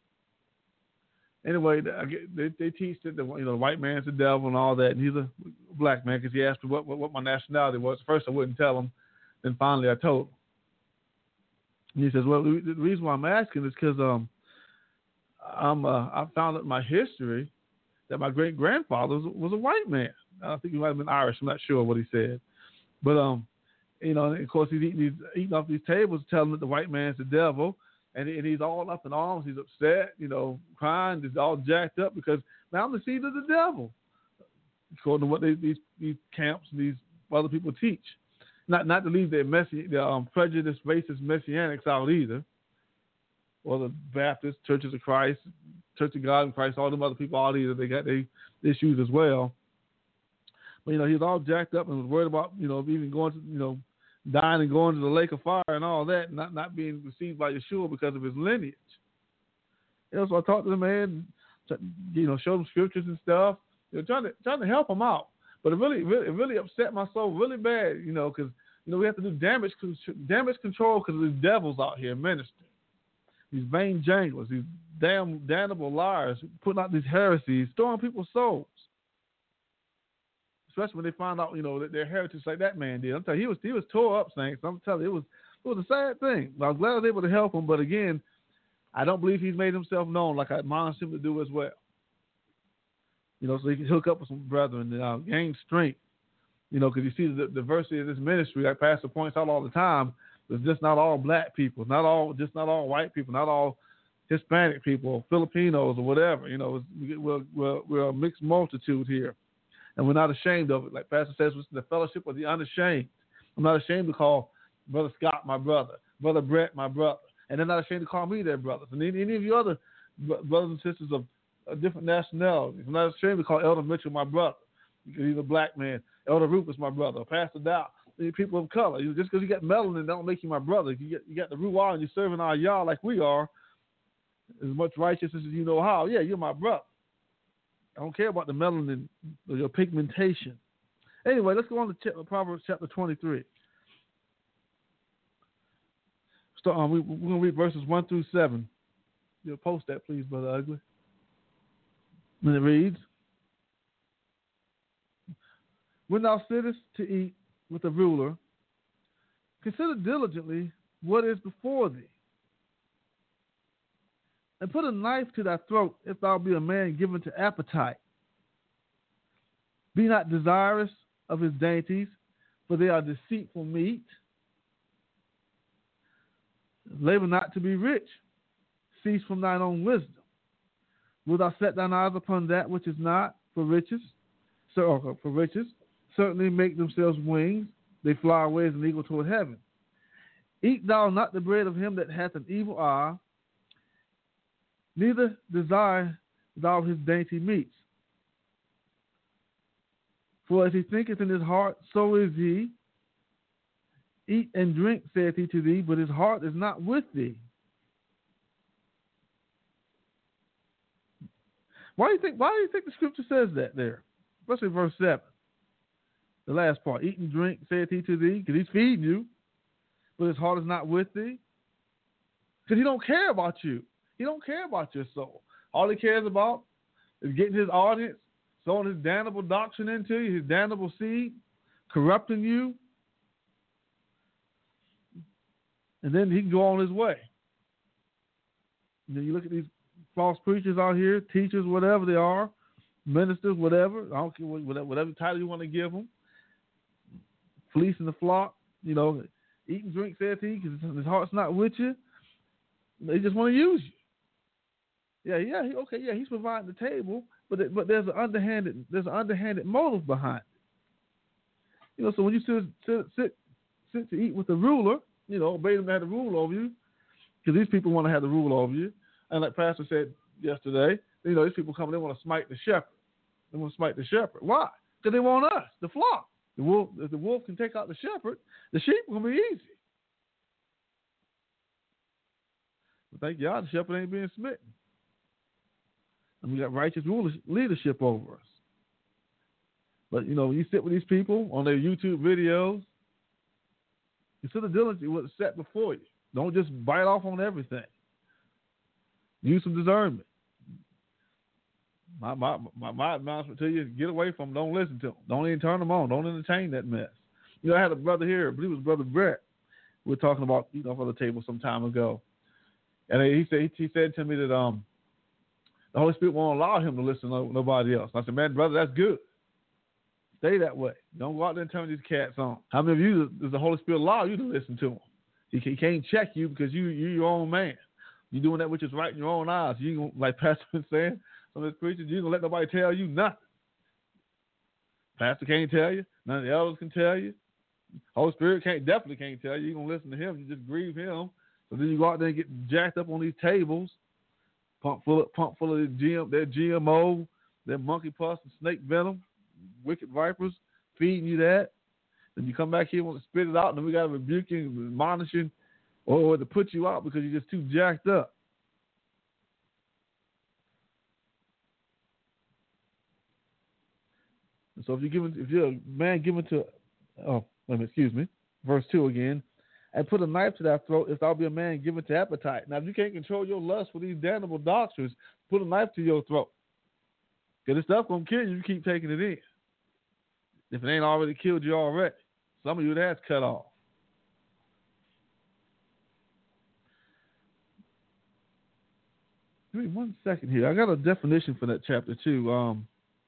Anyway, they, they teach that the, you know, the white man's the devil and all that, and he's a black man because he asked me what, what, what my nationality was. First, I wouldn't tell him. Then finally, I told him. And he says, well, the reason why I'm asking is because um, I'm, uh, I found out in my history that my great-grandfather was, was a white man. I think he might have been Irish. I'm not sure what he said. But, um, you know, of course, he's eating, he's eating off these tables telling that the white man's the devil. And, and he's all up in arms. He's upset, you know, crying. He's all jacked up because now I'm the seed of the devil, according to what they, these these camps and these other people teach. Not not to leave their messy, their um, prejudiced, racist messianics out either, or the Baptist, Churches of Christ, Church of God in Christ, all them other people out either. They got their issues as well. But you know, he's all jacked up and was worried about, you know, even going to, you know, dying and going to the lake of fire and all that, not not being received by Yeshua because of his lineage. You know, so I talked to the man, you know, showed him scriptures and stuff, you know, trying to trying to help him out. But it really, really, it really upset my soul really bad, you know, because you know we have to do damage damage control because there's devils out here ministering. These vain janglers, these damn damnable liars, putting out these heresies, throwing people's souls. Especially when they find out, you know, that their heritage like that man did. I'm telling you, he was he was tore up, Saints. I'm telling you, it was it was a sad thing. I was glad I was able to help him, but again, I don't believe he's made himself known like I admonished him to do as well. You know, so he can hook up with some brethren and uh, gain strength. You know, because you see the diversity of this ministry, like Pastor points out all the time. It's just not all black people, not all, just not all white people, not all Hispanic people, or Filipinos, or whatever. You know, we're we're, we're a mixed multitude here. And we're not ashamed of it. Like Pastor says, it's the fellowship of the unashamed. I'm not ashamed to call Brother Scott my brother, Brother Brett my brother. And they're not ashamed to call me their brothers. And any, any of you other brothers and sisters of a different nationalities, I'm not ashamed to call Elder Mitchell my brother. Because he's a black man. Elder Rufus my brother. Pastor Dow. People of color. Just because you got melanin don't make you my brother. You got, you got the Ruah and you're serving our Yah like we are, as much righteousness as you know how. Yeah, you're my brother. I don't care about the melanin or your pigmentation. Anyway, let's go on to ch- Proverbs chapter twenty-three. So, um, we, we're going to read verses one through seven. You'll post that, please, Brother Ugly. And it reads, When thou sittest to eat with a ruler, consider diligently what is before thee, and put a knife to thy throat if thou be a man given to appetite. Be not desirous of his dainties, for they are deceitful meat. Labor not to be rich. Cease from thine own wisdom. Wilt thou set thine eyes upon that which is not for riches? So, for riches, certainly make themselves wings. They fly away as an eagle toward heaven. Eat thou not the bread of him that hath an evil eye, neither desire thou his dainty meats. For as he thinketh in his heart, so is he. Eat and drink, saith he to thee, but his heart is not with thee. Why do you think? Why do you think the scripture says that there? Especially verse seven, the last part. Eat and drink, saith he to thee, because he's feeding you, but his heart is not with thee. Because he don't care about you. He don't care about your soul. All he cares about is getting his audience, sowing his damnable doctrine into you, his damnable seed, corrupting you, and then he can go on his way. And then you look at these false preachers out here, teachers, whatever they are, ministers, whatever. I don't care whatever, whatever title you want to give them. Fleecing the flock, you know, eat and drink, saith he, because his heart's not with you. They just want to use you. Yeah, yeah, he, okay, yeah, he's providing the table, but it, but there's an underhanded there's an underhanded motive behind it. You know, so when you sit sit sit, sit to eat with the ruler, you know, obey them to have the rule over you, because these people want to have the rule over you. And like Pastor said yesterday, you know, these people come, they want to smite the shepherd. They want to smite the shepherd. Why? Because they want us, the flock. The wolf, if the wolf can take out the shepherd, the sheep will be easy. But thank God the shepherd ain't being smitten. And we got righteous rulers, leadership over us. But, you know, when you sit with these people on their YouTube videos, consider diligently what's set before you. Don't just bite off on everything. Use some discernment. My my my, my announcement to you is get away from them. Don't listen to them. Don't even turn them on. Don't entertain that mess. You know, I had a brother here, I believe it was Brother Brett. We were talking about eating off of the table some time ago. And he said he said to me that um the Holy Spirit won't allow him to listen to nobody else. I said, man, brother, that's good. Stay that way. Don't go out there and turn these cats on. How many of you does the Holy Spirit allow you to listen to him? He, he can't check you because you, you're your own man. You're doing that which is right in your own eyes. You like Pastor was saying, some of his preachers, you don't let nobody tell you nothing. Pastor can't tell you. None of the elders can tell you. Holy Spirit can't definitely can't tell you. You're gonna listen to him. You just grieve him. So then you go out there and get jacked up on these tables, pump full of pump full of their G M, their G M O, their monkey pus and snake venom, wicked vipers feeding you that. Then you come back here and want to spit it out, and then we got to rebuke you, admonish you, or to put you out because you're just too jacked up. And so if you're given, if you're a man given to, oh, wait a minute, excuse me, verse two again, and put a knife to thy throat if thou be a man given to appetite. Now, if you can't control your lust for these damnable doctrines, put a knife to your throat. Because this stuff going to kill you if you keep taking it in. If it ain't already killed you already. Some of you, that's cut off. Give me one second here. I got a definition for that chapter too. Um,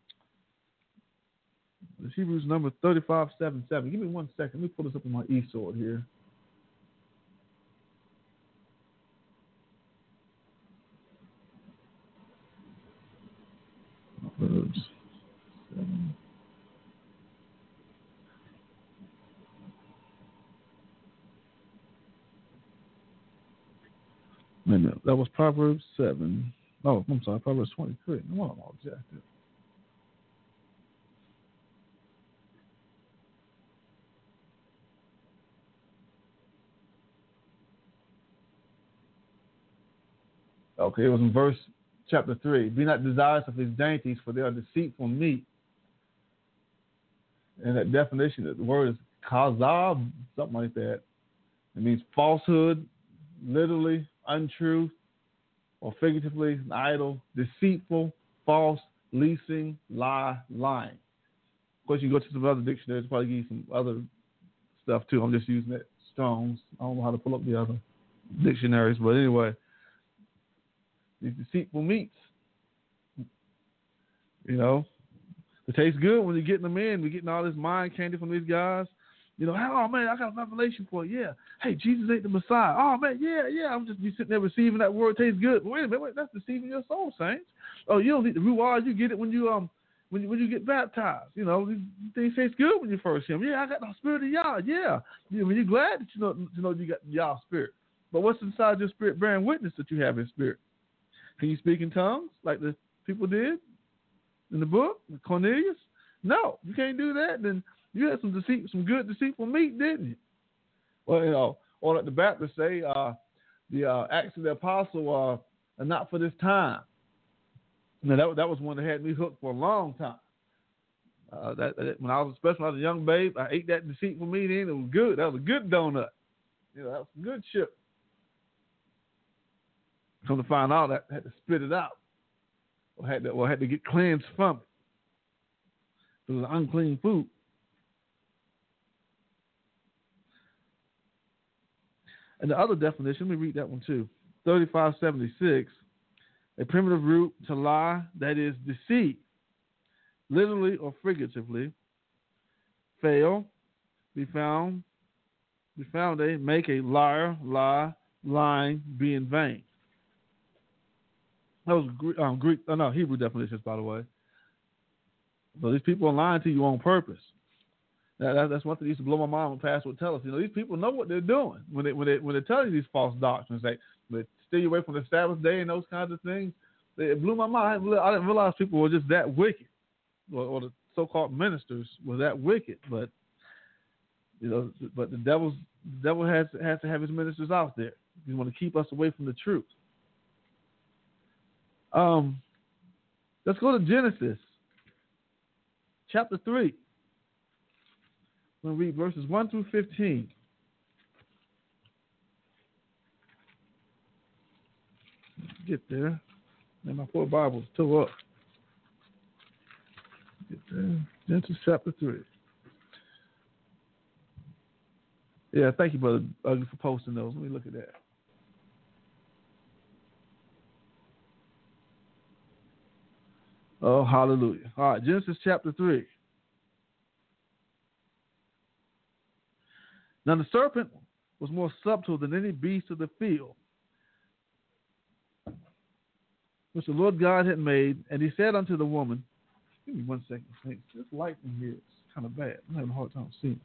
Hebrews number thirty-five, seven, seven. Give me one second. Let me pull this up on my e-sword here. Proverbs seven. Wait a minute. That was Proverbs seven. Oh, I'm sorry, Proverbs twenty-three. No, I'm all jacked up. Okay, it was in verse chapter three. Be not desirous of his dainties, for they are deceitful meat. And that definition, the word is kazab, something like that. It means falsehood, literally, untruth, or figuratively, idle, deceitful, false, leasing, lie, lying. Of course, you go to some other dictionaries, probably give you some other stuff too. I'm just using that Strong's. I don't know how to pull up the other dictionaries, but anyway, these deceitful meats. You know, it tastes good when you're getting them in. We're getting all this mind candy from these guys. You know, oh man, I got a revelation for you. Yeah. Hey, Jesus ain't the Messiah. Oh man, yeah, yeah. I'm just you sitting there receiving that word. Tastes good. Wait a minute, wait, that's deceiving your soul, saints. Oh, you don't need the ruah. You get it when you um when you, when you get baptized. You know, things taste good when you first hear them. Yeah, I got the spirit of Yah. Yeah. You, I mean, you're glad that you know you know you got Yah's spirit. But what's inside your spirit bearing witness that you have His spirit? Can you speak in tongues like the people did in the book with Cornelius? No, you can't do that. Then you had some deceit, some good deceitful meat, didn't you? Well, you know, or like the Baptists say, uh, the uh, Acts of the Apostle uh, are not for this time. Now that that was one that had me hooked for a long time. Uh, that, that when I was, especially when I was a young babe, I ate that deceitful meat in. It was good. That was a good donut. You know, that was some good shit. Come to find out, that I had to spit it out, or had to, or had to get cleansed from it. It was unclean food. And the other definition, let me read that one too. thirty-five seventy-six, a primitive root to lie, that is deceit, literally or figuratively, fail, be found, be found a, make a liar, lie, lying, be in vain. That was um, Greek, oh no, Hebrew definitions, by the way. So these people are lying to you on purpose. That, that, that's one thing that used to blow my mind when Pastor would tell us. You know, these people know what they're doing when they when they when they tell you these false doctrines, like they steer you away from the Sabbath day and those kinds of things. It blew my mind. I didn't realize people were just that wicked, or, or the so-called ministers were that wicked. But you know, but the devil's the devil has has to have his ministers out there. He want to keep us away from the truth. Um, let's go to Genesis, chapter three. I'm going to read verses one through fifteen. Get there. And my poor Bible's tore up. Get there. Genesis chapter three. Yeah, thank you, Brother Ugly, for posting those. Let me look at that. Oh, hallelujah. All right, Genesis chapter three. Now the serpent was more subtle than any beast of the field, which the Lord God had made. And he said unto the woman, give me one second, thanks. This light in here is kind of bad. I'm having a hard time seeing.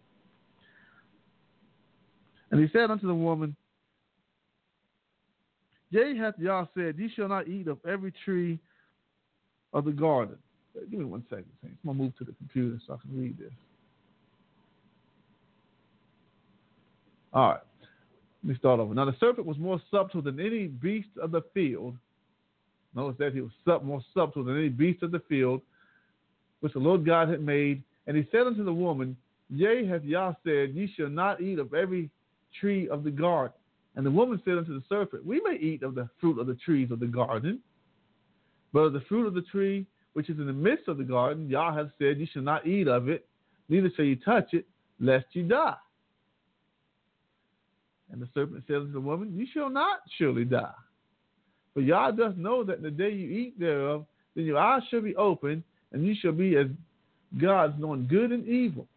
And he said unto the woman, yea, hath Yah said, ye shall not eat of every tree of the garden. Give me one second, thanks. I'm going to move to the computer so I can read this. All right, let me start over. Now, the serpent was more subtle than any beast of the field. Notice that he was sub, more subtle than any beast of the field, which the Lord God had made. And he said unto the woman, yea, hath Yah said, ye shall not eat of every tree of the garden. And the woman said unto the serpent, we may eat of the fruit of the trees of the garden, but of the fruit of the tree which is in the midst of the garden, Yah hath said, ye shall not eat of it, neither shall ye touch it, lest ye die. And the serpent said unto the woman, you shall not surely die. For Yah doth know that in the day you eat thereof, then your eyes shall be opened, and you shall be as gods, knowing good and evil.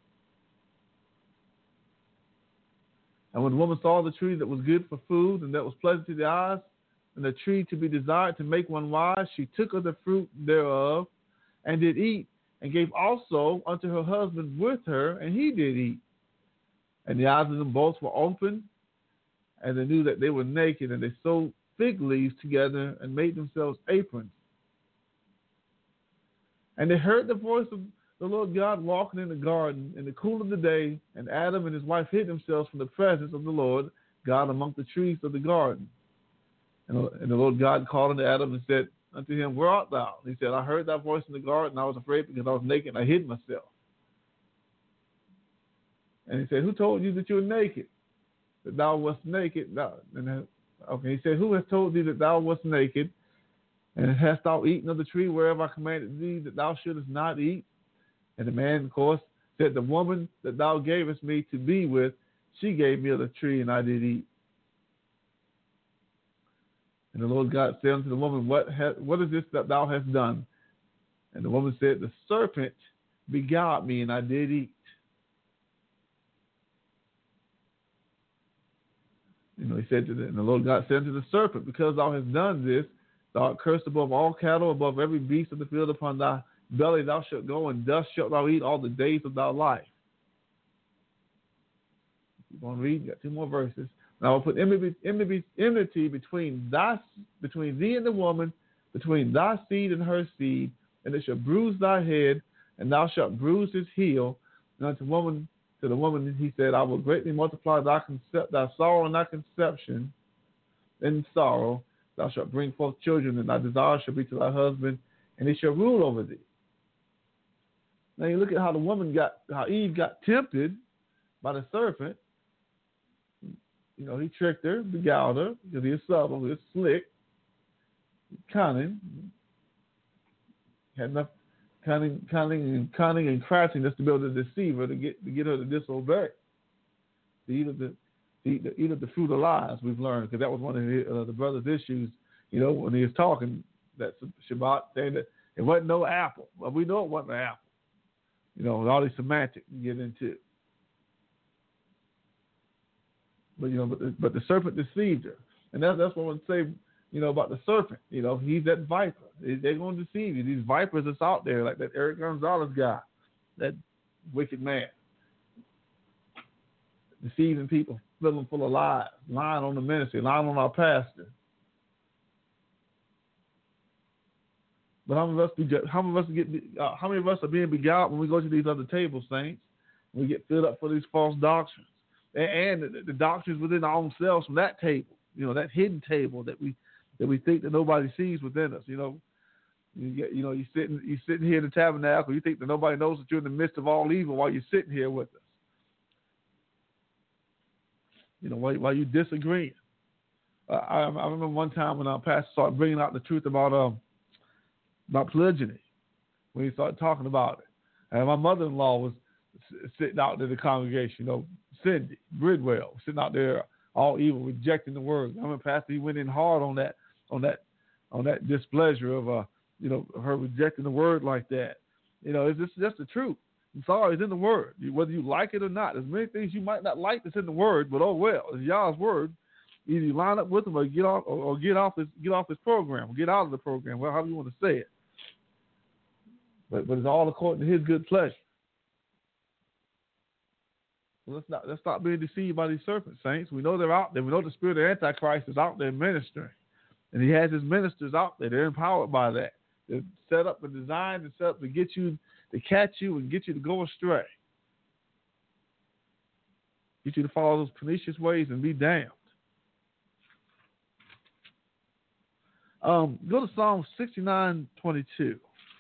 And when the woman saw the tree that was good for food, and that was pleasant to the eyes, and the tree to be desired to make one wise, she took of the fruit thereof, and did eat, and gave also unto her husband with her, and he did eat. And the eyes of them both were opened, and they knew that they were naked, and they sewed fig leaves together and made themselves aprons. And they heard the voice of the Lord God walking in the garden in the cool of the day, and Adam and his wife hid themselves from the presence of the Lord God among the trees of the garden. And, and the Lord God called unto Adam and said unto him, where art thou? And he said, I heard thy voice in the garden, and I was afraid because I was naked, and I hid myself. And he said, who told you that you were naked? That thou wast naked. Thou, and, okay, he said, who has told thee that thou wast naked? And hast thou eaten of the tree whereof I commanded thee that thou shouldest not eat? And the man, of course, said, the woman that thou gavest me to be with, she gave me of the tree, and I did eat. And the Lord God said unto the woman, What, ha- what is this that thou hast done? And the woman said, the serpent beguiled me, and I did eat. You know, he said to the, and the Lord God said to the serpent, because thou hast done this, thou art cursed above all cattle, above every beast of the field. Upon thy belly thou shalt go, and dust shalt thou eat all the days of thy life. Keep on reading. Got two more verses. Now I will put enmity, enmity, enmity between thy, between thee and the woman, between thy seed and her seed, and it shall bruise thy head, and thou shalt bruise his heel. And unto woman, to the woman he said, I will greatly multiply thy concept, thy sorrow and thy conception. In sorrow thou shalt bring forth children, and thy desire shall be to thy husband, and he shall rule over thee. Now you look at how the woman got, how Eve got tempted by the serpent. You know, he tricked her, beguiled her, because he is subtle, he is slick, cunning, had enough cunning, cunning, and cunning and craftiness to be able to deceive her, to get to get her to disobey, to eat of the, to eat, to eat of the fruit of lies. We've learned, because that was one of the, uh, the brother's issues. You know, when he was talking that Shabbat, saying that it wasn't no apple. Well, we know it wasn't an apple. You know, all these semantics we get into. But you know, but the, but the serpent deceived her, and that's that's what I want to say. You know about the serpent. You know, he's that viper. They, they're going to deceive you. These vipers that's out there, like that Eric Gonzalez guy, that wicked man, deceiving people, filling full of lies, lying on the ministry, lying on our pastor. But how many of us, be, how many of us get, uh, how many of us are being beguiled when we go to these other tables, saints? We get filled up for these false doctrines. And the, the doctrines within our own selves from that table, you know, that hidden table that we that we think that nobody sees within us. You know, you get, you know, you sitting you sitting here in the tabernacle, you think that nobody knows that you're in the midst of all evil while you're sitting here with us. You know, while, while you're disagreeing. Uh, I, I remember one time when our pastor started bringing out the truth about um about polygyny, when he started talking about it, and my mother-in-law was sitting out there in the congregation, you know. Cindy Bridwell sitting out there all evil, rejecting the word. I mean, Pastor, he went in hard on that, on that, on that displeasure of, uh, you know, her rejecting the word like that. You know, it's just just the truth. I'm sorry, it's in the word. Whether you like it or not, there's many things you might not like that's in the word, but oh well, it's Yah's word. Either you line up with him or get off, or, or get off this, get off this program, or get out of the program. Well, however you want to say it. But but it's all according to His good pleasure. Let's not let's stop being deceived by these serpent saints. We know they're out there. We know the spirit of Antichrist is out there ministering, and he has his ministers out there. They're empowered by that. They're set up and designed and set up to get you, to catch you and get you to go astray, get you to follow those pernicious ways and be damned. Um, go to Psalm sixty-nine twenty-two.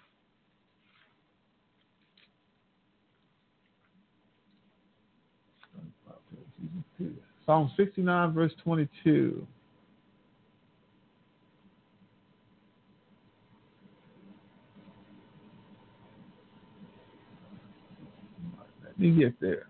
Psalm sixty-nine, verse twenty-two. Let me get there.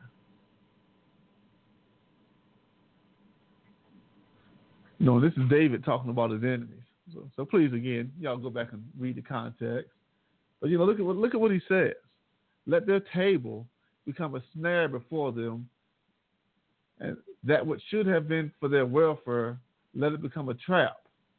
You know, this is David talking about his enemies. So, so please, again, y'all go back and read the context. But, you know, look at what, look at what he says. Let their table become a snare before them, and that which should have been for their welfare, let it become a trap.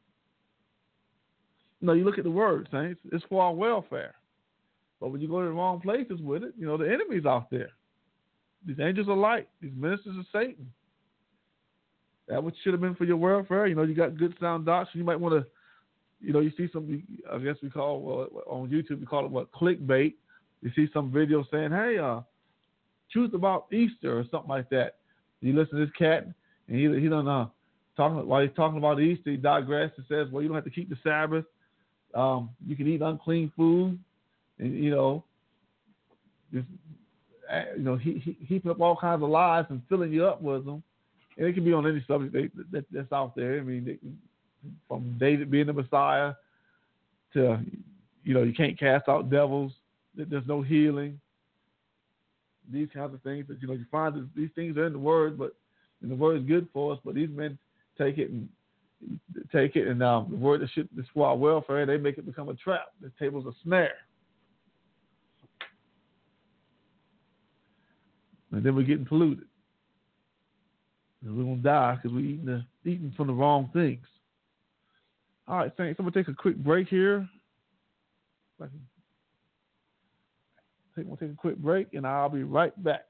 No, you look at the word, saints. It's for our welfare. But when you go to the wrong places with it, you know, the enemy's out there. These angels of light. These ministers of Satan. That which should have been for your welfare. You know, you got good sound doctrine. You might want to, you know, you see some, I guess we call, well, on YouTube, we call it what, clickbait. You see some video saying, hey, uh, truth about Easter or something like that. You listen to this cat, and he he don't uh talking while he's talking about Easter, he digresses and says, "Well, you don't have to keep the Sabbath. Um, you can eat unclean food, and you know, just you know, he, he heaping up all kinds of lies and filling you up with them, and it can be on any subject that, that, that's out there. I mean, they, from David being the Messiah to, you know, you can't cast out devils. There's no healing. these kinds of things. That you know, you find that these things are in the Word, but and the Word is good for us. But these men take it and take it, and um, the Word that should is for our welfare, they make it become a trap. The table's a snare, and then we're getting polluted, and we're gonna die because we're eating the eating from the wrong things. All right, thanks. I'm gonna take a quick break here. I can take, we'll take a quick break, and I'll be right back.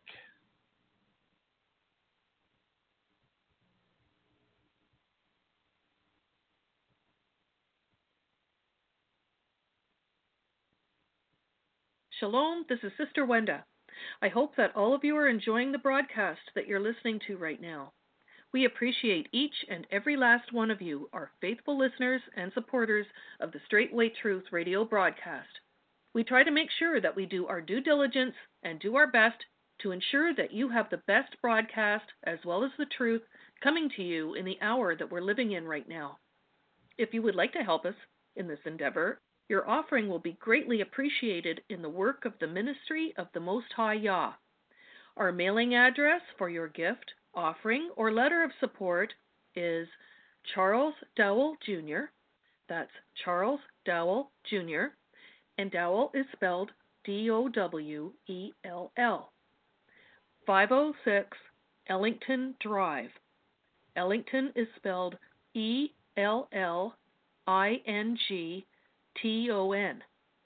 Shalom, this is Sister Wenda. I hope that all of you are enjoying the broadcast that you're listening to right now. We appreciate each and every last one of you, our faithful listeners and supporters of the Straightway Truth radio broadcast. We try to make sure that we do our due diligence and do our best to ensure that you have the best broadcast as well as the truth coming to you in the hour that we're living in right now. If you would like to help us in this endeavor, your offering will be greatly appreciated in the work of the ministry of the Most High Yah. Our mailing address for your gift, offering, or letter of support is Charles Dowell Junior That's Charles Dowell Junior And Dowell is spelled D O W E L L. five oh six Ellington Drive. Ellington is spelled E L L I N G T O N.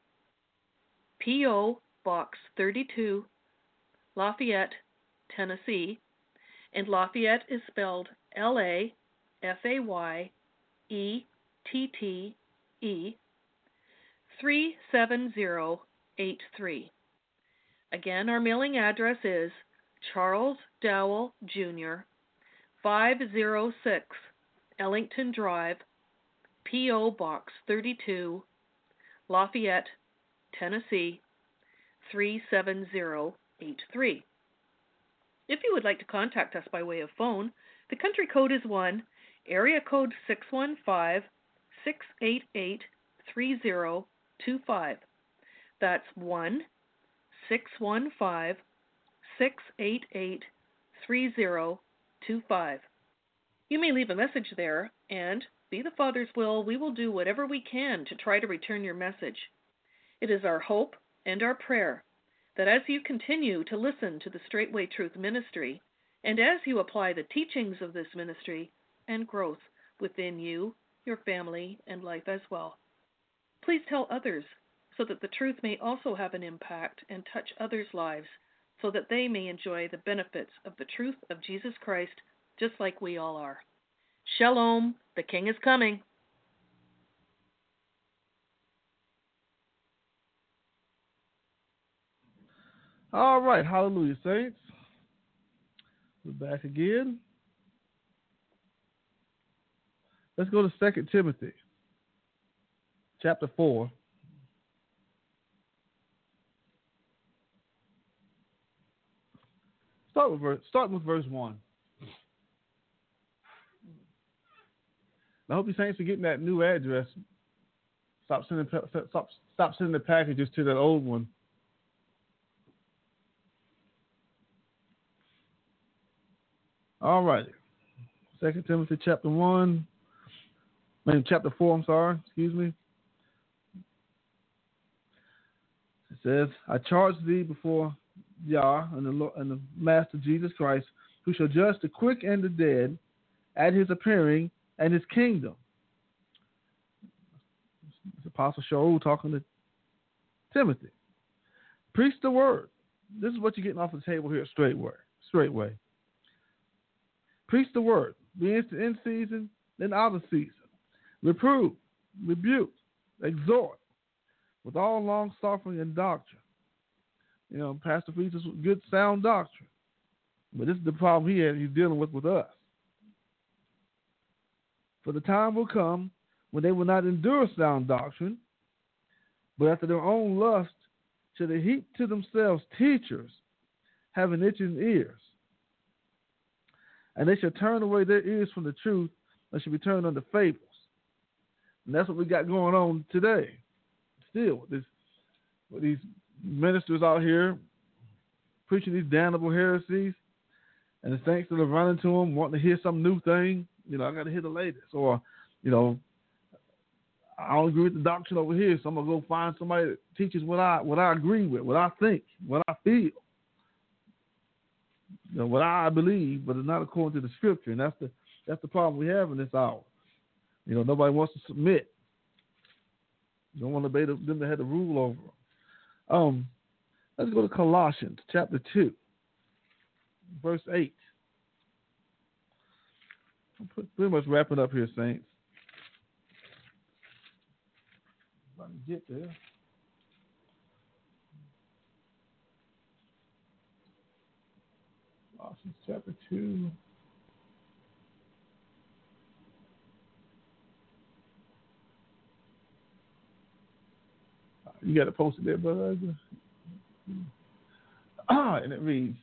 P O Box thirty-two, Lafayette, Tennessee, and Lafayette is spelled L A F A Y E T T E, three seven zero eight three. Again, our mailing address is Charles Dowell Junior, five oh six Ellington Drive, P O Box thirty-two, Lafayette, Tennessee, three seven zero eight three. If you would like to contact us by way of phone, the country code is one, area code six one five, six eight eight, three zero two five. That's one, six one five, six eight eight, three zero two five. You may leave a message there, and, be the Father's will, we will do whatever we can to try to return your message. It is our hope and our prayer that as you continue to listen to the Straightway Truth Ministry, and as you apply the teachings of this ministry and growth within you, your family, and life as well, please tell others so that the truth may also have an impact and touch others' lives so that they may enjoy the benefits of the truth of Jesus Christ just like we all are. Shalom, the King is coming.
All right, hallelujah, saints. We're back again. Let's go to Second Timothy, chapter four. Start with verse, start with verse one. I hope you saints are getting that new address. Stop sending stop, stop sending the packages to that old one. All right. Second Timothy chapter one. I mean chapter four, I'm sorry, excuse me. It says, I charge thee before Yah and the, Lord, and the Master Jesus Christ, who shall judge the quick and the dead at his appearing and his kingdom. It's Apostle Shaul talking to Timothy. Preach the word. This is what you're getting off the table here at Straightway. Straightway. Preach the word. Be in season, then out of season. Reprove, rebuke, exhort, with all long suffering and doctrine. You know, Pastor preaches good sound doctrine. But this is the problem he had, he's dealing with with us. For the time will come when they will not endure sound doctrine, but after their own lust shall they heap to themselves teachers, having itching ears. And they shall turn away their ears from the truth and shall be turned unto fables. And that's what we got going on today. Still, with, this, with these ministers out here preaching these damnable heresies, and the saints that are running to them wanting to hear some new thing. You know, I got to hear the latest. Or, you know, I don't agree with the doctrine over here, so I'm gonna go find somebody that teaches what I what I agree with, what I think, what I feel, you know, what I believe, but it's not according to the Scripture, and that's the that's the problem we have in this hour. You know, nobody wants to submit. You don't want to obey them to have the rule over them. Um, let's go to Colossians chapter two, verse eight. I'm pretty much wrapping up here, saints. If I can get there. Colossians chapter two. You got it posted there, brother. Ah, and it reads,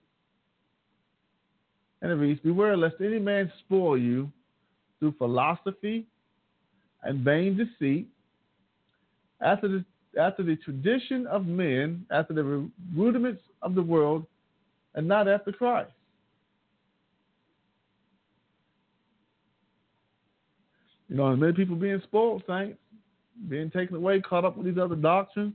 and it reads, beware lest any man spoil you through philosophy and vain deceit, after the after the tradition of men, after the rudiments of the world, and not after Christ. You know, many people being spoiled, saints, being taken away, caught up with these other doctrines.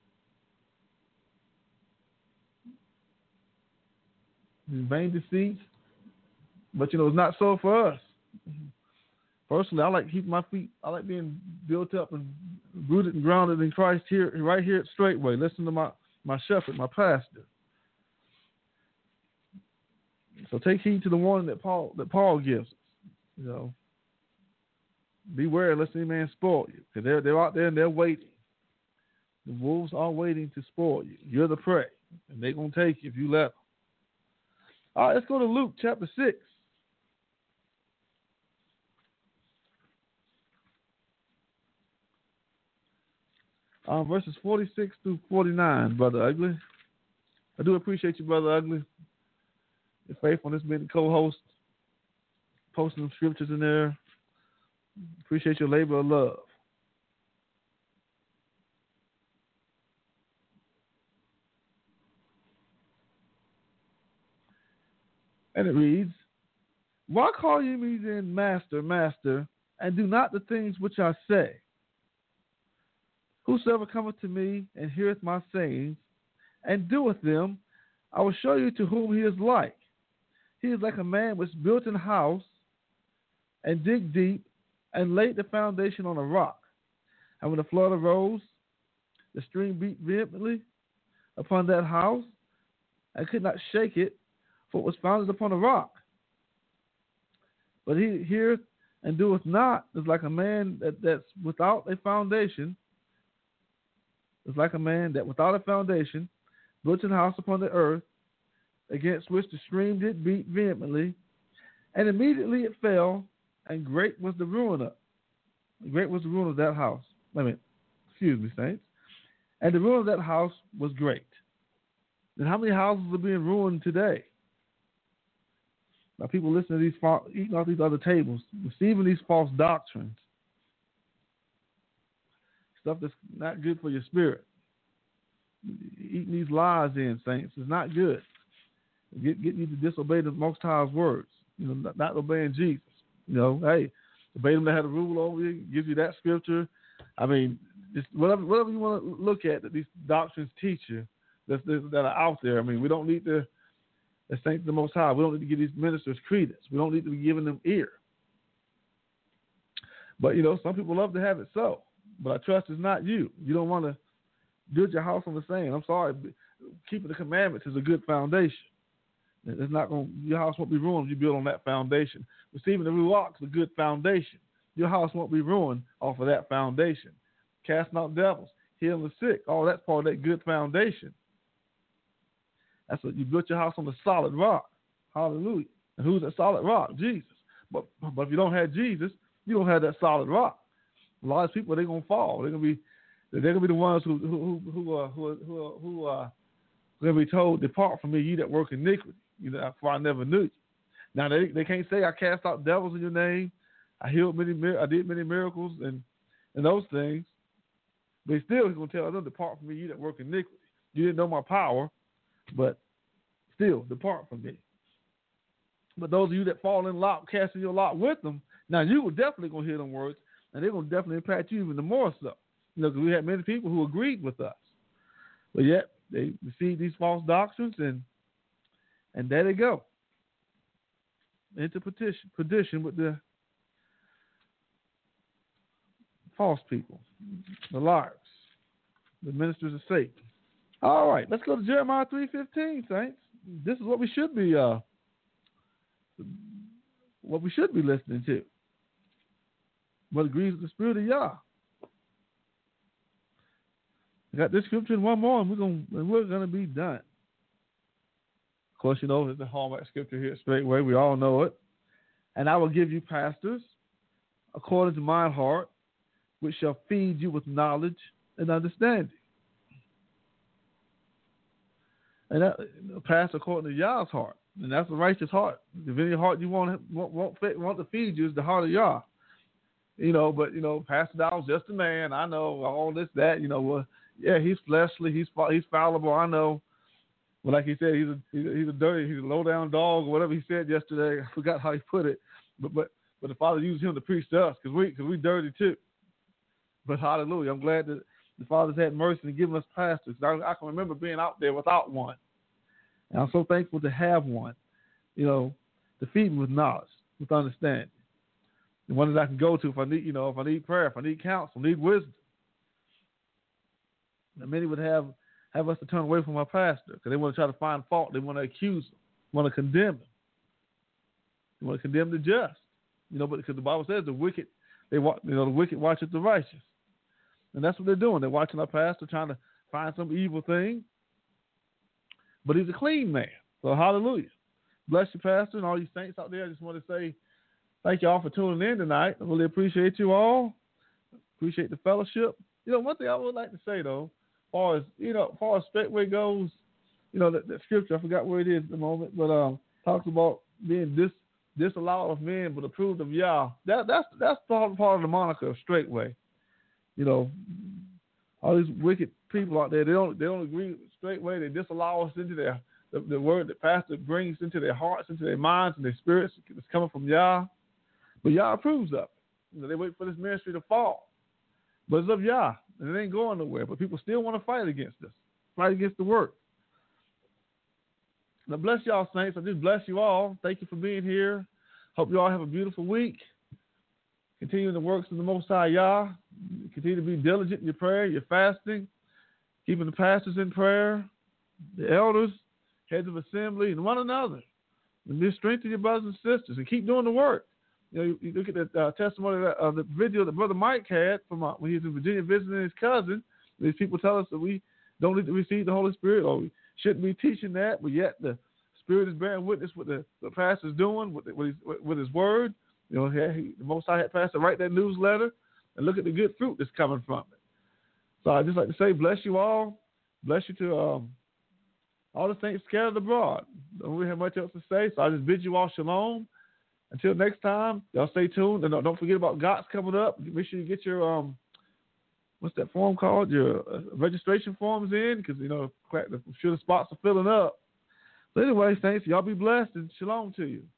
These vain deceits. But, you know, it's not so for us. Personally, I like keeping my feet, I like being built up and rooted and grounded in Christ here, right here at Straightway. Listen to my, my shepherd, my pastor. So take heed to the warning that Paul that Paul gives us. You know, beware lest any man spoil you, because they're they're out there and they're waiting. The wolves are waiting to spoil you. You're the prey, and they're gonna take you if you let them. All right, let's go to Luke chapter six. Um, verses forty-six through forty-nine, Brother Ugly. I do appreciate you, Brother Ugly. Your faithfulness being the co-host, posting some scriptures in there. Appreciate your labor of love. And it reads, why call ye me then master, master, and do not the things which I say? Whosoever cometh to me and heareth my sayings, and doeth them, I will show you to whom he is like. He is like a man which built an house, and dig deep, and laid the foundation on a rock. And when the flood arose, the stream beat vehemently upon that house, and could not shake it, for it was founded upon a rock. But he heareth and doeth not is like a man that, that's without a foundation. Is like a man that without a foundation built an house upon the earth, against which the stream did beat vehemently, and immediately it fell, and great was the ruin of great was the ruin of that house. Wait a minute, excuse me, saints. And the ruin of that house was great. Then how many houses are being ruined today? Now people listen to these false, eating off these other tables, receiving these false doctrines, stuff that's not good for your spirit. Eating these lies in, saints, is not good. Get, get you to disobey the Most High's words. You know, not, not obeying Jesus. You know, hey, obey them that had a rule over you. Gives you that scripture. I mean, just whatever, whatever you want to look at that these doctrines teach you, that's, that are out there. I mean, we don't need to. As saints of the Most High, we don't need to give these ministers credence. We don't need to be giving them ear. But you know, some people love to have it so. But I trust it's not you. You don't want to build your house on the sand. I'm sorry, keeping the commandments is a good foundation. It's not going. Your house won't be ruined if you build on that foundation. Receiving the Ruach is a good foundation. Your house won't be ruined off of that foundation. Casting out devils, healing the sick, all that's part of that good foundation. That's what you built your house on the solid rock. Hallelujah. And who's that solid rock? Jesus. But but if you don't have Jesus, you don't have that solid rock. A lot of people, they're gonna fall. They're gonna be they're gonna be the ones who who who who uh, who who, who uh, gonna be told, depart from me, ye that work iniquity. You know, for I never knew you. Now they they can't say I cast out devils in your name, I healed many, I did many miracles and and those things. But still, he's gonna tell them, depart from me, ye that work iniquity. You didn't know my power, but still depart from me. But those of you that fall in lot, casting your lot with them, now you were definitely going to hear them words, and they're going to definitely impact you even more so. You know, because we had many people who agreed with us. But yet, they received these false doctrines, and and there they go. Into petition, petition with the false people, the liars, the ministers of Satan. All right, let's go to Jeremiah three fifteen, saints. This is what we should be uh, what we should be listening to. What agrees with the Spirit of Yah. I got this scripture and one more, and we're gonna and we're gonna be done. Of course, you know there's the hallmark scripture here straightway. We all know it. And I will give you pastors according to my heart, which shall feed you with knowledge and understanding. And that, pastor according to Yah's heart, and that's the righteous heart. If any heart you want want want, want to feed you is the heart of Yah. You know, but you know, Pastor Dow's just a man. I know all this, that. You know, well, yeah, he's fleshly. He's he's fallible. I know. But like he said, he's a he's a, he's a dirty, he's a low down dog, or whatever he said yesterday. I forgot how he put it. But but but the Father used him to preach to us because we because we dirty too. But hallelujah, I'm glad that the Father's had mercy and given us pastors. I, I can remember being out there without one, and I'm so thankful to have one. You know, to feed me with knowledge, with understanding. The one that I can go to if I need, you know, if I need prayer, if I need counsel, need wisdom. And many would have, have us to turn away from our pastor because they want to try to find fault. They want to accuse him, want to condemn him. They want to condemn the just, you know, but because the Bible says the wicked, they you know, the wicked watcheth the righteous, and that's what they're doing. They're watching our pastor, trying to find some evil thing. But he's a clean man, so hallelujah. Bless you, pastor, and all you saints out there. I just want to say thank you all for tuning in tonight. I really appreciate you all. Appreciate the fellowship. You know, one thing I would like to say, though, as far as, you know, as far as straightway goes, you know, that, that scripture, I forgot where it is at the moment, but um, talks about being dis, disallowed of men but approved of Yah. That, that's that's part, part of the moniker of straightway. You know, all these wicked people out there, they don't they don't agree with straightway. They disallow us into their, the, the word that pastor brings into their hearts, into their minds, and their spirits. It's coming from Yah. But Yah approves of it. You know, they wait for this ministry to fall. But it's of Yah, and it ain't going nowhere. But people still want to fight against us, fight against the work. Now, bless y'all, saints. I just bless you all. Thank you for being here. Hope you all have a beautiful week. Continuing the works of the Most High Yah. Continue to be diligent in your prayer, your fasting, keeping the pastors in prayer, the elders, heads of assembly, and one another. And be strengthen your brothers and sisters, and keep doing the work. You know, you, you look at the uh, testimony of uh, the video that Brother Mike had from uh, when he was in Virginia visiting his cousin. These people tell us that we don't need to receive the Holy Spirit, or we shouldn't be teaching that, but yet the Spirit is bearing witness with the, the pastor's doing with, the, with, his, with his word. You know, he, the Most High had pastor write that newsletter and look at the good fruit that's coming from it. So I'd just like to say, bless you all. Bless you to um, all the saints scattered abroad. Don't really have much else to say, so I just bid you all shalom. Until next time, y'all stay tuned. And don't forget about G O T S coming up. Make sure you get your, um, what's that form called? Your uh, registration forms in, because, you know, I'm sure the spots are filling up. But anyway, saints, y'all be blessed and shalom to you.